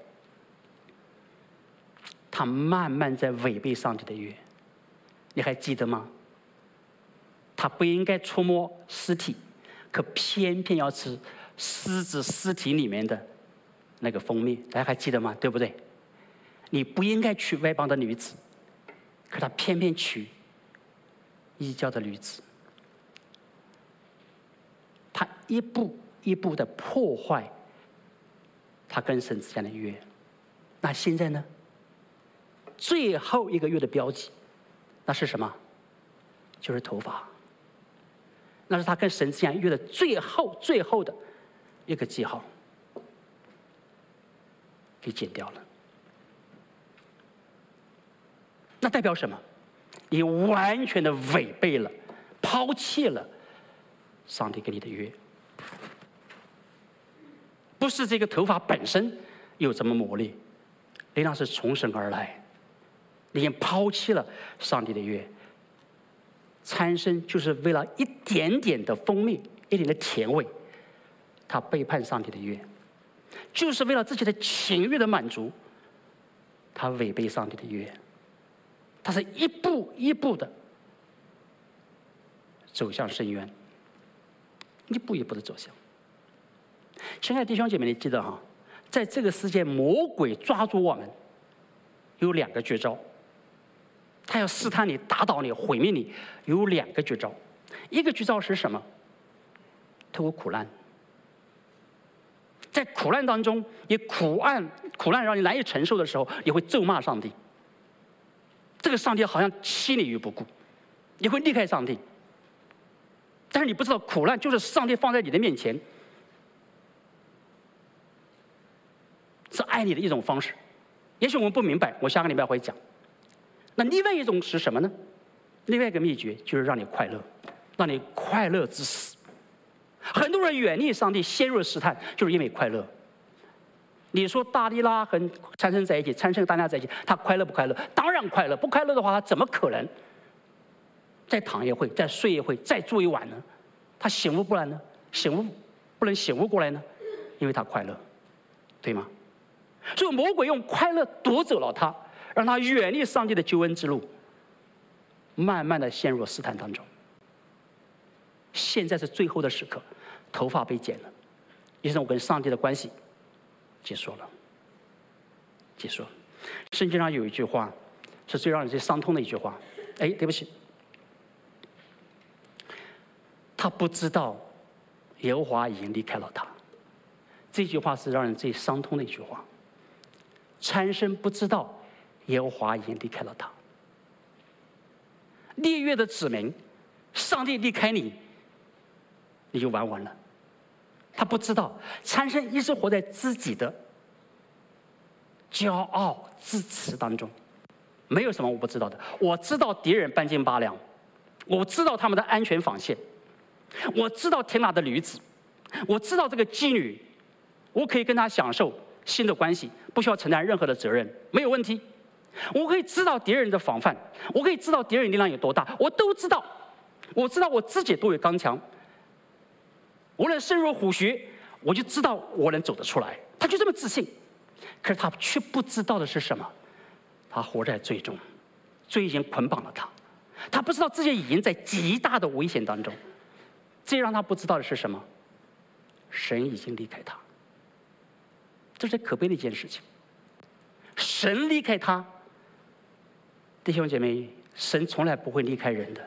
他慢慢在违背上帝的约。你还记得吗？他不应该触摸尸体，可偏偏要吃狮子尸体里面的那个蜂蜜，大家还记得吗？对不对？你不应该娶外邦的女子，可他偏偏娶异教的女子。他一步一步的破坏他跟神之间的约。那现在呢？最后一个月的标记，那是什么？就是头发。那是他跟神之间约的最后最后的一个记号，给剪掉了。那代表什么？你完全的违背了，抛弃了上帝给你的约。不是这个头发本身有这么磨练，力量是从神而来。你已经抛弃了上帝的约。参孙就是为了一点点的蜂蜜，一点的甜味，他背叛上帝的约，就是为了自己的情欲的满足，他违背上帝的约。他是一步一步的走向深渊，一步一步的走向。亲爱的弟兄姐妹，你记得哈，在这个世界，魔鬼抓住我们有两个绝招。他要试探你、打倒你、毁灭你，有两个绝招。一个绝招是什么？透过苦难，在苦难当中，你苦难苦难让你难以承受的时候，你会咒骂上帝。这个上帝好像弃你于不顾，你会离开上帝。但是你不知道，苦难就是上帝放在你的面前，是爱你的一种方式。也许我们不明白，我下个礼拜会讲。那另外一种是什么呢？另外一个秘诀就是让你快乐，让你快乐至死。很多人远离上帝，陷入试探，就是因为快乐。你说大利拉和参孙在一起，参孙和大利拉在一起，他快乐不快乐？当然快乐。不快乐的话，他怎么可能再躺一会、再睡一会、再住一晚呢？他醒悟不来呢？醒悟不能醒悟过来呢？因为他快乐，对吗？所以魔鬼用快乐夺走了他，让他远离上帝的救恩之路，慢慢的陷入试探当中。现在是最后的时刻，头发被剪了，也是我跟上帝的关系结束了，结束了。圣经上有一句话，是最让人最伤痛的一句话。哎，对不起，他不知道耶和华已经离开了他。这句话是让人最伤痛的一句话。参孙不知道耶和华已经离开了他。列约的子民，上帝离开你，你就完完了。他不知道，参孙一直活在自己的骄傲自持当中。没有什么我不知道的，我知道敌人半斤八两，我知道他们的安全防线，我知道天拿的女子，我知道这个妓女，我可以跟她享受新的关系，不需要承担任何的责任，没有问题。我可以知道敌人的防范，我可以知道敌人力量有多大，我都知道。我知道我自己多有刚强，无论深入虎穴，我就知道我能走得出来。他就这么自信，可是他却不知道的是什么？他活在罪中，罪已经捆绑了他，他不知道自己已经在极大的危险当中。最让他不知道的是什么？神已经离开他。这是可悲的一件事情。 神离开他。弟兄姐妹，神从来不会离开人的。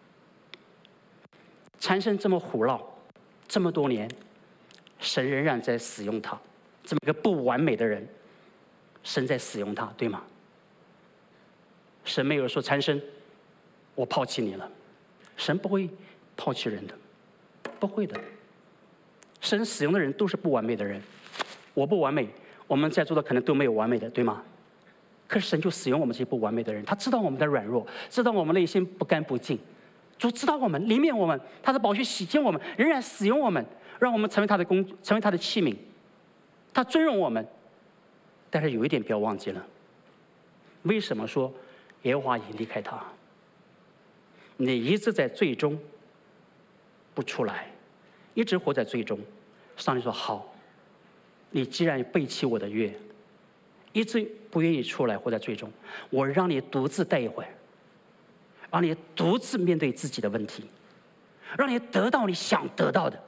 产生这么胡闹，这么多年，神仍然在使用他，这么一个不完美的人，神在使用他，对吗？神没有说产生，我抛弃你了，神不会抛弃人的，不会的。神使用的人都是不完美的人，我不完美，我们在座的可能都没有完美的，对吗？可是神就使用我们这些不完美的人，他知道我们的软弱，知道我们内心不干不净，主知道我们，怜悯我们，他的宝血洗净我们，仍然使用我们，让我们成为他的工，成为他的器皿。他尊荣我们，但是有一点不要忘记了，为什么说耶和华已经离开他？你一直在最终不出来，一直活在最终。上帝说好，你既然背弃我的约，一直不愿意出来活在最终，我让你独自待一会儿，让你独自面对自己的问题，让你得到你想得到的，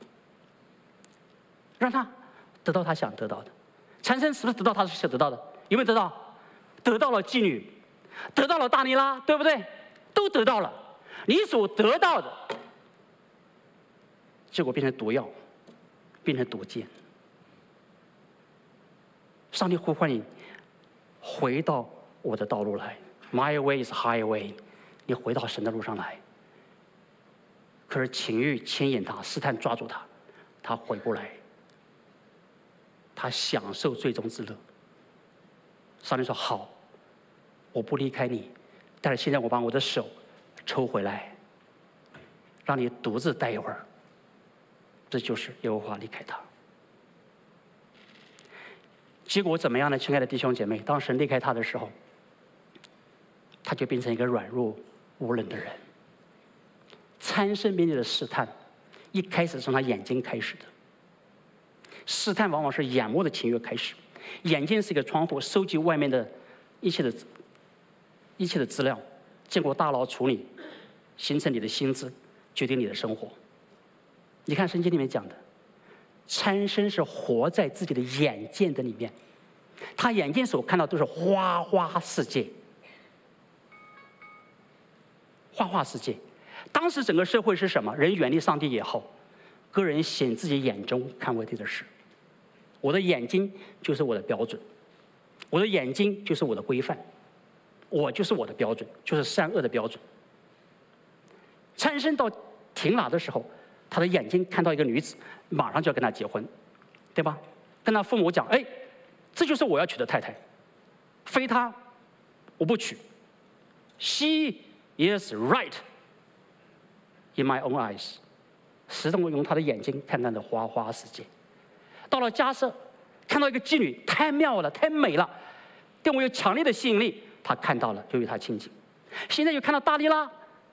让他得到他想得到的。产生是不是得到他想得到的？有没有得到？得到了妓女，得到了大尼拉，对不对？都得到了。你所得到的，结果变成毒药，变成毒箭。上帝呼唤你回到我的道路来 ，My way is highway， 你回到神的路上来。可是情欲牵引他，试探抓住他，他回不来，他享受最终之乐。上帝说好，我不离开你，但是现在我把我的手抽回来，让你独自待一会儿。这就是耶和华离开他。结果怎么样呢？亲爱的弟兄姐妹，当神离开他的时候，他就变成一个软弱无能的人。参生面对的试探，一开始是从他眼睛开始的。试探往往是眼目的情欲开始，眼睛是一个窗户，收集外面的一切的一切的资料，经过大脑处理，形成你的心智，决定你的生活。你看圣经里面讲的，参生是活在自己的眼见的里面，他眼睛所看到都是花花世界，花花世界。当时整个社会是什么？人远离上帝也好，个人显自己眼中看为对的事。我的眼睛就是我的标准，我的眼睛就是我的规范，我就是我的标准，就是善恶的标准。参生到亭拿的时候，他的眼睛看到一个女子，马上就要跟她结婚，对吧？跟他父母讲，哎，这就是我要娶的太太，非她我不娶。She is right in my own eyes， 始终用他的眼睛看他的花花世界。到了迦瑟，看到一个妓女，太妙了，太美了，对我有强烈的吸引力，他看到了，就与他亲近。现在又看到大利拉，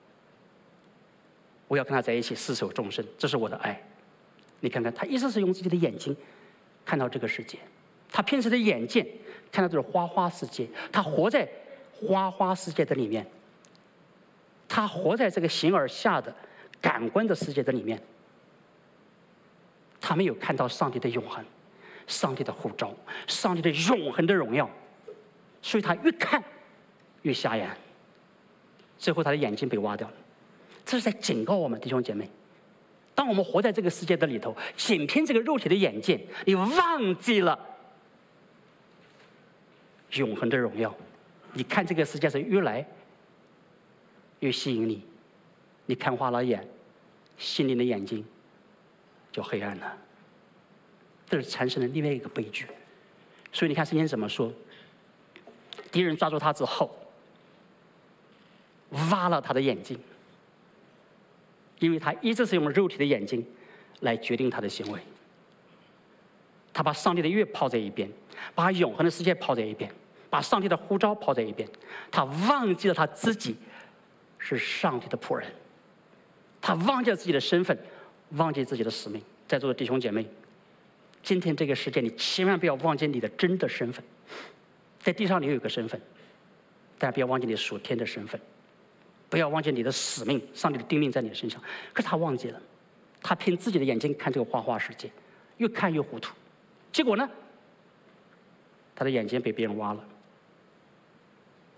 我要跟他在一起，厮守终身，这是我的爱。你看看，他一直是用自己的眼睛看到这个世界，他凭着的眼见看到这是花花世界，他活在花花世界的里面，他活在这个形而下的感官的世界的里面，他没有看到上帝的永恒，上帝的呼召，上帝的永恒的荣耀，所以他越看越瞎眼，最后他的眼睛被挖掉了。这是在警告我们弟兄姐妹，当我们活在这个世界的里头，仅凭这个肉体的眼见，你忘记了永恒的荣耀，你看这个世界是越来越吸引你，你看花了眼，心灵的眼睛就黑暗了。这是产生了另外一个悲剧。所以你看圣经怎么说，敌人抓住他之后挖了他的眼睛，因为他一直是用肉体的眼睛来决定他的行为。他把上帝的约抛在一边，把永恒的世界抛在一边，把上帝的呼召抛在一边，他忘记了他自己是上帝的仆人，他忘记了自己的身份，忘记自己的使命。在座的弟兄姐妹，今天这个世界，你千万不要忘记你的真的身份。在地上你有一个身份，但不要忘记你属天的身份，不要忘记你的使命，上帝的叮咛在你的身上。可是他忘记了，他凭自己的眼睛看这个花花世界，越看越糊涂，结果呢，他的眼睛被别人挖了，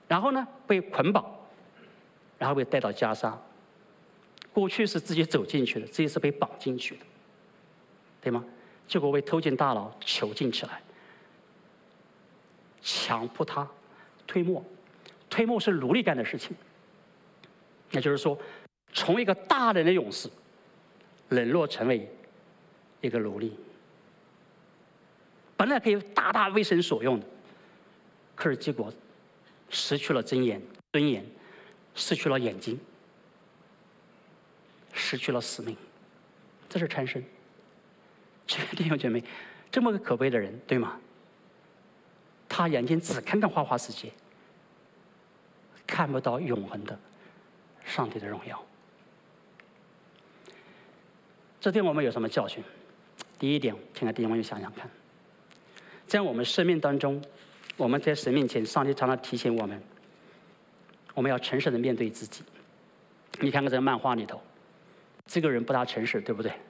然后呢被捆绑，然后被带到加沙。过去是自己走进去的，这一次被绑进去的，对吗？结果被偷进大牢，囚禁起来，强迫他推磨，推磨是奴隶干的事情。也就是说，从一个大人的勇士，沦落成为一个奴隶。本来可以大大为神所用的，可是结果失去了尊严，尊严，失去了眼睛，失去了使命。这是参生。这个弟兄姐妹，这么个可悲的人，对吗？他眼睛只看看花花世界，看不到永恒的上帝的荣耀。这对我们有什么教训？第一点，亲爱的弟兄们，想想看，在我们生命当中，我们在神面前，上帝常常提醒我们，我们要诚实的面对自己。你看看这个漫画里头，这个人不大诚实，对不对？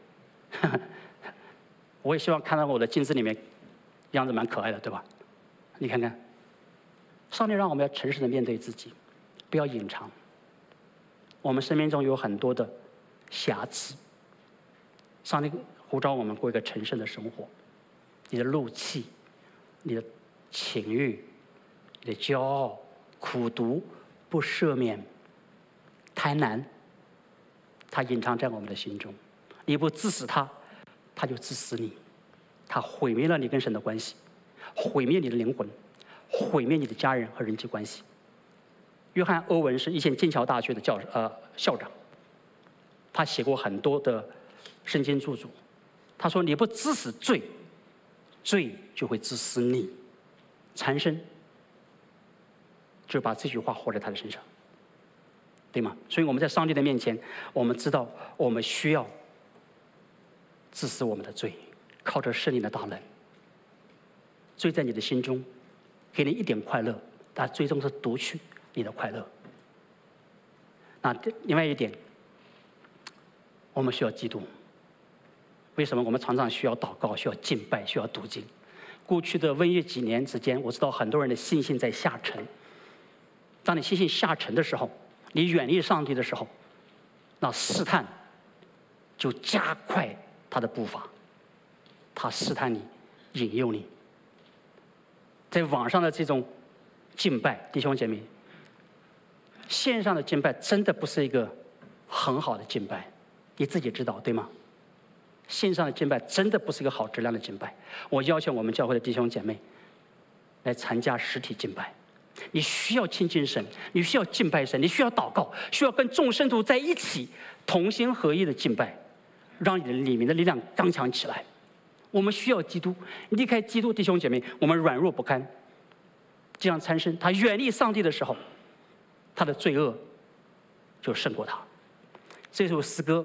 我也希望看到我的镜子里面样子蛮可爱的，对吧？你看看，上帝让我们要诚实的面对自己，不要隐藏。我们生命中有很多的瑕疵，上帝呼召我们过一个诚实的生活。你的怒气、你的情欲、你的骄傲、苦毒、不赦免、贪婪，它隐藏在我们的心中。你不治死它，它就治死你，它毁灭了你跟神的关系，毁灭你的灵魂，毁灭你的家人和人际关系。约翰·欧文是一线剑桥大学的教呃校长，他写过很多的圣经著作。他说：“你不治死罪，罪就会治死你。”参生就把这句话活在他的身上，对吗？所以我们在上帝的面前，我们知道我们需要治死我们的罪，靠着圣灵的大能。罪在你的心中，给你一点快乐，但最终是夺取你的快乐。那另外一点，我们需要基督。为什么我们常常需要祷告、需要敬拜、需要读经？过去的瘟疫几年之间，我知道很多人的信心在下沉。当你信心下沉的时候，你远离上帝的时候，那试探就加快他的步伐，他试探你，引诱你。在网上的这种敬拜，弟兄姐妹，线上的敬拜真的不是一个很好的敬拜，你自己知道对吗？线上的敬拜真的不是一个好质量的敬拜。我邀请我们教会的弟兄姐妹来参加实体敬拜。你需要亲近神，你需要敬拜神，你需要祷告，需要跟众圣徒在一起同心合一的敬拜，让你的里面的力量刚强起来。我们需要基督，离开基督，弟兄姐妹，我们软弱不堪。就像参生，他远离上帝的时候，他的罪恶就胜过他。这首诗歌，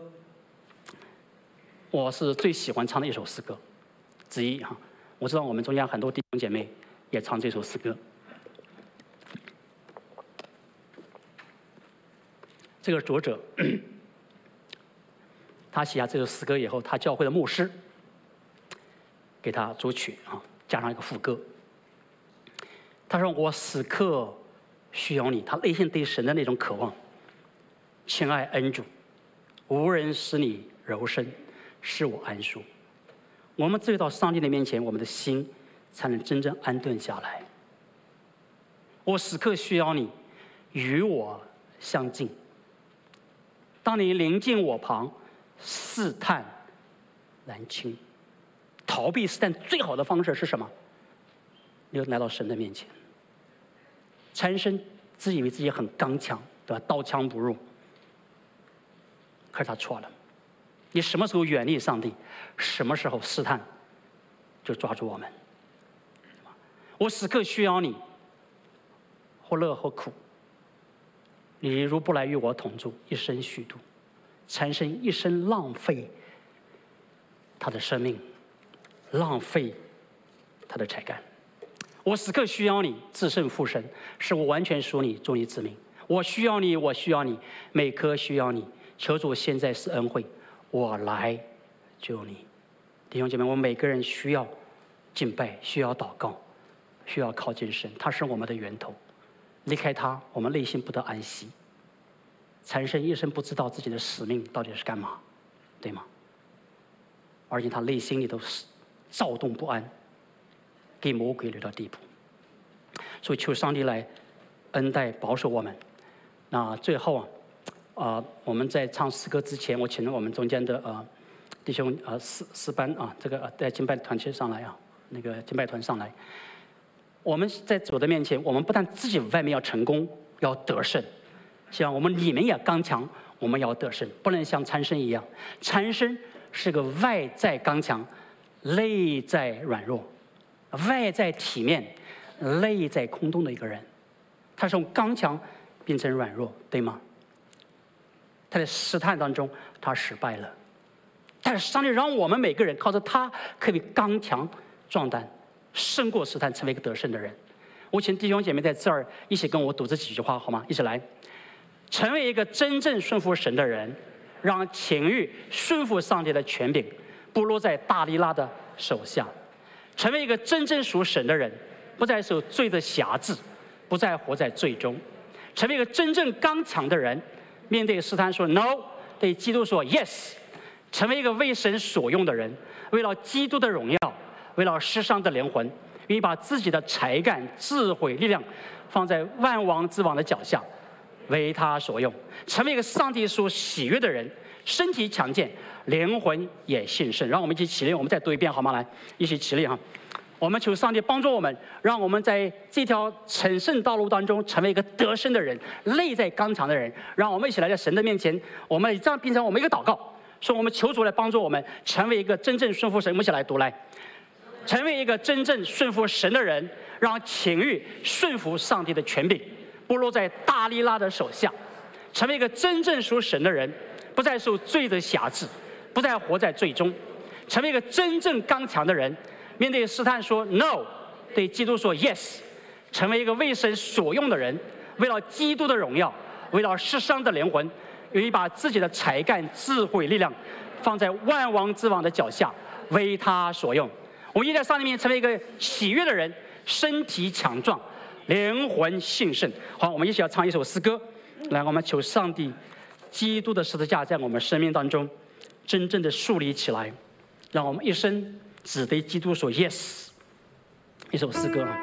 我是最喜欢唱的一首诗歌之一哈。我知道我们中间很多弟兄姐妹也唱这首诗歌。这个作者，他写下这首诗歌以后，他教会的牧师给他作曲啊，加上一个副歌。他说：“我时刻需要你。”他内心对神的那种渴望。亲爱恩主，无人使你柔身，使我安舒。我们只有到上帝的面前，我们的心才能真正安顿下来。我时刻需要你，与我相近。当你临近我旁，试探难清。逃避试探最好的方式是什么？你就来到神的面前。参生自以为自己很刚强，对吧？刀枪不入。可是他错了。你什么时候远离上帝，什么时候试探就抓住我们。我时刻需要你，或乐或苦。你如不来与我同住，一生虚度，参生一生浪费他的生命，浪费他的才干。我时刻需要你，自胜父神，使我完全属你，做你子民。我需要你，我需要你，每刻需要你。求主现在是恩惠，我来救你。弟兄姐妹，我们每个人需要敬拜，需要祷告，需要靠近神，他是我们的源头。 离开他，我们内心不得安息。残生一生不知道自己的使命到底是干嘛，对吗？而且他内心里都是躁动不安，给魔鬼留到地步。所以求上帝来恩待保守我们。那最后啊，啊、呃，我们在唱诗歌之前，我请了我们中间的呃弟兄呃诗诗班啊，这个呃在敬拜团体上来啊，那个敬拜团上来。我们在主的面前，我们不但自己外面要成功，要得胜，希望我们里面也刚强，我们要得胜，不能像参生一样。参生是个外在刚强，内在软弱，外在体面，内在空洞的一个人。他从刚强变成软弱，对吗？他在试探当中，他失败了。但是上帝让我们每个人靠着他，可以刚强壮胆，胜过试探，成为一个得胜的人。我请弟兄姐妹在这儿一起跟我读这几句话，好吗？一起来，成为一个真正顺服神的人，让情欲顺服上帝的权柄，不落在大利拉的手下；成为一个真正属神的人，不再受罪的辖制，不再活在罪中；成为一个真正刚强的人，面对试探说 no， 对基督说 yes； 成为一个为神所用的人，为了基督的荣耀，为了世上的灵魂，愿意把自己的才干、智慧、力量放在万王之王的脚下，为他所用，成为一个上帝所喜悦的人，身体强健，灵魂也兴盛。让我们一起起立，我们再读一遍好吗？来，一起起立哈！我们求上帝帮助我们，让我们在这条成圣道路当中成为一个得胜的人，内在刚强的人。让我们一起来在神的面前，我们这样变成我们一个祷告，说我们求主来帮助我们成为一个真正顺服神。我们一起来读来。成为一个真正顺服神的人，让情欲顺服上帝的权柄，不落在大利拉的手下；成为一个真正属神的人，不再受罪的辖制，不再活在罪中；成为一个真正刚强的人，面对试探说 no， 对基督说 yes； 成为一个为神所用的人，为了基督的荣耀，为了世上的灵魂，愿意把自己的才干、智慧、力量放在万王之王的脚下，为他所用。我们也在上帝面前成为一个喜悦的人，身体强壮，灵魂兴盛。好，我们一起要唱一首诗歌，来，我们求上帝基督的十字架在我们生命当中真正的树立起来，让我们一生只对基督说 yes。一首诗歌啊。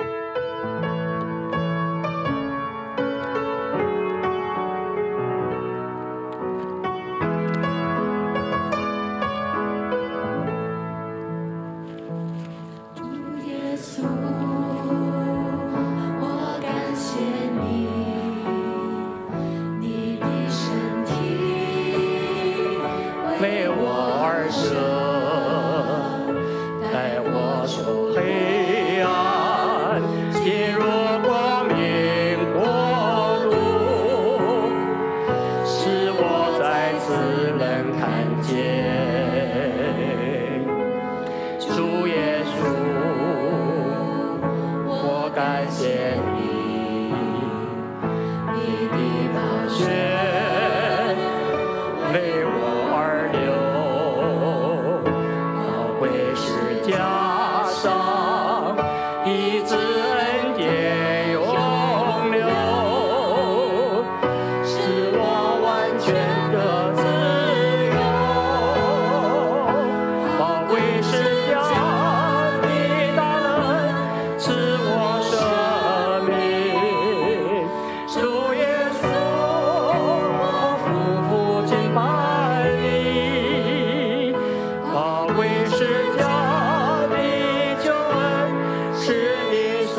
为是家的救恩，是你。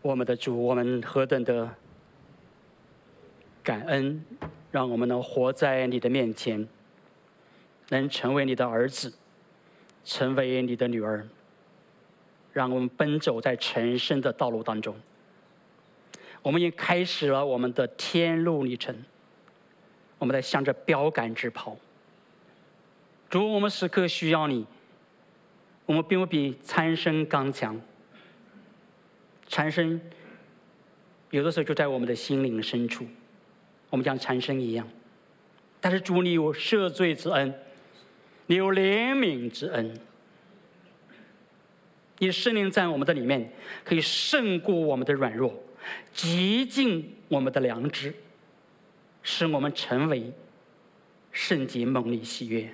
我们的主，我们何等的感恩，让我们能活在你的面前，能成为你的儿子，成为你的女儿，让我们奔走在成圣的道路当中。我们已经开始了我们的天路历程，我们在向着标杆直跑。主，我们时刻需要你。我们并不比参生刚强，参生有的时候就在我们的心灵深处，我们像参生一样。但是主，你有赦罪之恩，你有怜悯之恩，你的圣灵在我们的里面，可以胜过我们的软弱，洁净我们的良知，使我们成为圣洁、蒙你喜悦。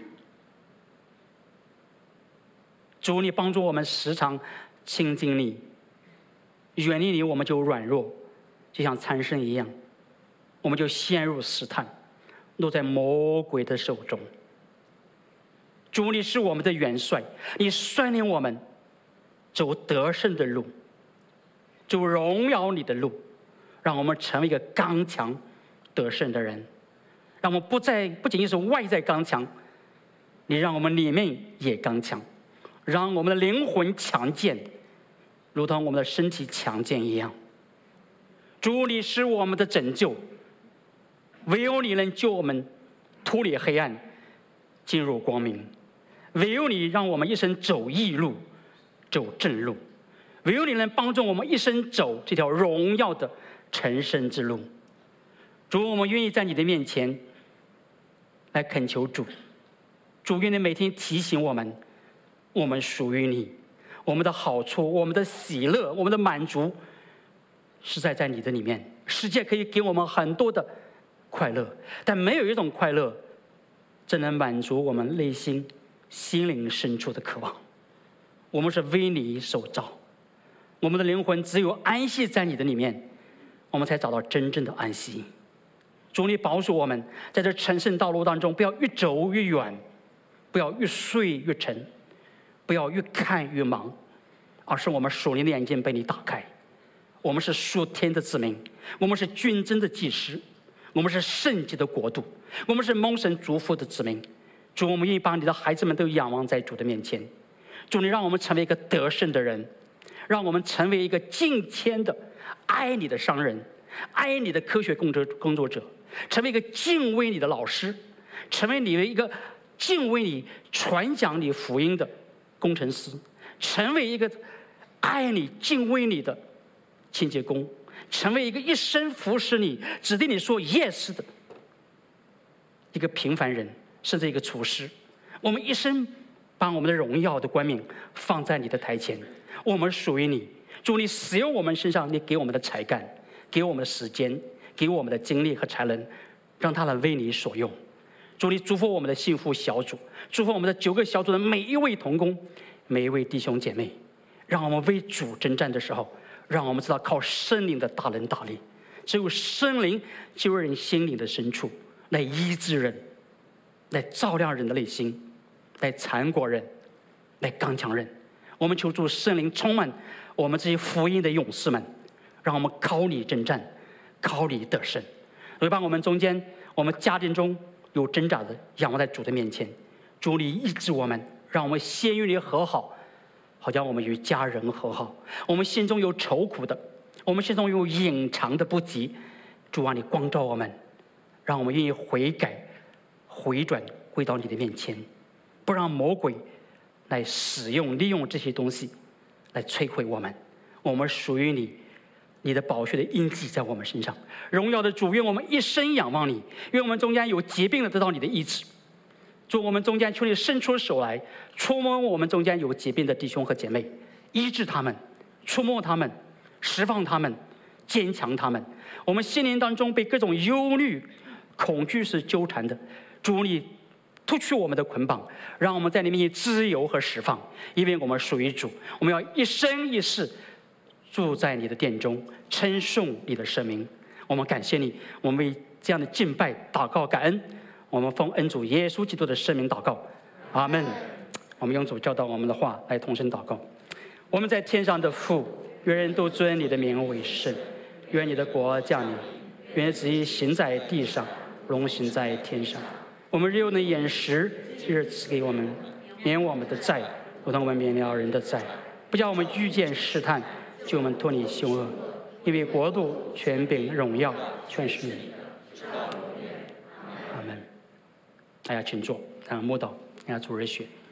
主，你帮助我们时常亲近你，远离你我们就软弱，就像参生一样，我们就陷入试探，落在魔鬼的手中。主，你是我们的元帅，你率领我们走得胜的路，走荣耀你的路，让我们成为一个刚强得胜的人，让我们不再不仅仅是外在刚强，你让我们里面也刚强，让我们的灵魂强健，如同我们的身体强健一样。主，你是我们的拯救，唯有你能救我们脱离黑暗，进入光明。唯有你让我们一生走义路，走正路。唯有你能帮助我们一生走这条荣耀的成圣之路。主，我们愿意在你的面前来恳求主，主愿你每天提醒我们，我们属于你，我们的好处，我们的喜乐，我们的满足，是在在你的里面。世界可以给我们很多的快乐，但没有一种快乐真能满足我们内心心灵深处的渴望。我们是为你所造，我们的灵魂只有安息在你的里面，我们才找到真正的安息。主，你保守我们在这成圣道路当中，不要越走越远，不要越睡越沉，不要越看越盲，而是我们属灵的眼睛被你打开。我们是属天的子民，我们是君尊的祭司，我们是圣洁的国度，我们是蒙神祝福的子民。主，我们愿意把你的孩子们都仰望在主的面前。主，你让我们成为一个得胜的人，让我们成为一个敬虔的爱你的商人，爱你的科学工作工作者，成为一个敬畏你的老师，成为你的一个敬畏你传讲你福音的工程师，成为一个爱你敬畏你的清洁工，成为一个一生服侍你指定你说 yes 的一个平凡人，甚至一个厨师。我们一生把我们的荣耀的冠冕放在你的台前，我们属于你。主，你使用我们身上你给我们的才干，给我们的时间，给我们的精力和才能，让它来为你所用。主，你祝福我们的幸福小组，祝福我们的九个小组的每一位同工，每一位弟兄姐妹，让我们为主征战的时候，让我们知道靠圣灵的大能大力，只有圣灵进入人心灵的深处，来医治人，来照亮人的内心，来缠裹人，来刚强人。我们求主圣灵充满我们这些福音的勇士们，让我们靠你征战，靠你得胜。所以把我们中间我们家庭中有挣扎的仰望在主的面前，主，你医治我们，让我们先与你和好，好像我们与家人和好。我们心中有愁苦的，我们心中有隐藏的不及，主啊，你光照我们，让我们愿意悔改回转归到你的面前，不让魔鬼来使用利用这些东西来摧毁我们。我们属于你，你的宝血的印记在我们身上。荣耀的主，愿我们一生仰望你，愿我们中间有疾病的得到你的医治。主，我们中间求你伸出手来，触摸我们中间有疾病的弟兄和姐妹，医治他们，触摸他们，释放他们，坚强他们。我们心灵当中被各种忧虑恐惧是纠缠的，主，你脱去我们的捆绑，让我们在你面前自由和释放，因为我们属于主。我们要一生一世住在你的殿中，称颂你的圣名。我们感谢你，我们为这样的敬拜祷告感恩。我们奉恩主耶稣基督的圣名祷告，阿们。我们用主教导我们的话来同声祷告。我们在天上的父， 愿人都尊你的名为圣。愿你的国降临，愿你旨意行在地上，荣行在天上。我们日用的饮食，今日赐给我们，免我们的债，如同我们免了人的债，不叫我们遇见试探，救我们脱离凶恶。因为国度、权柄、荣耀，全是你。阿门。大家请坐，咱们默祷，大家主日学。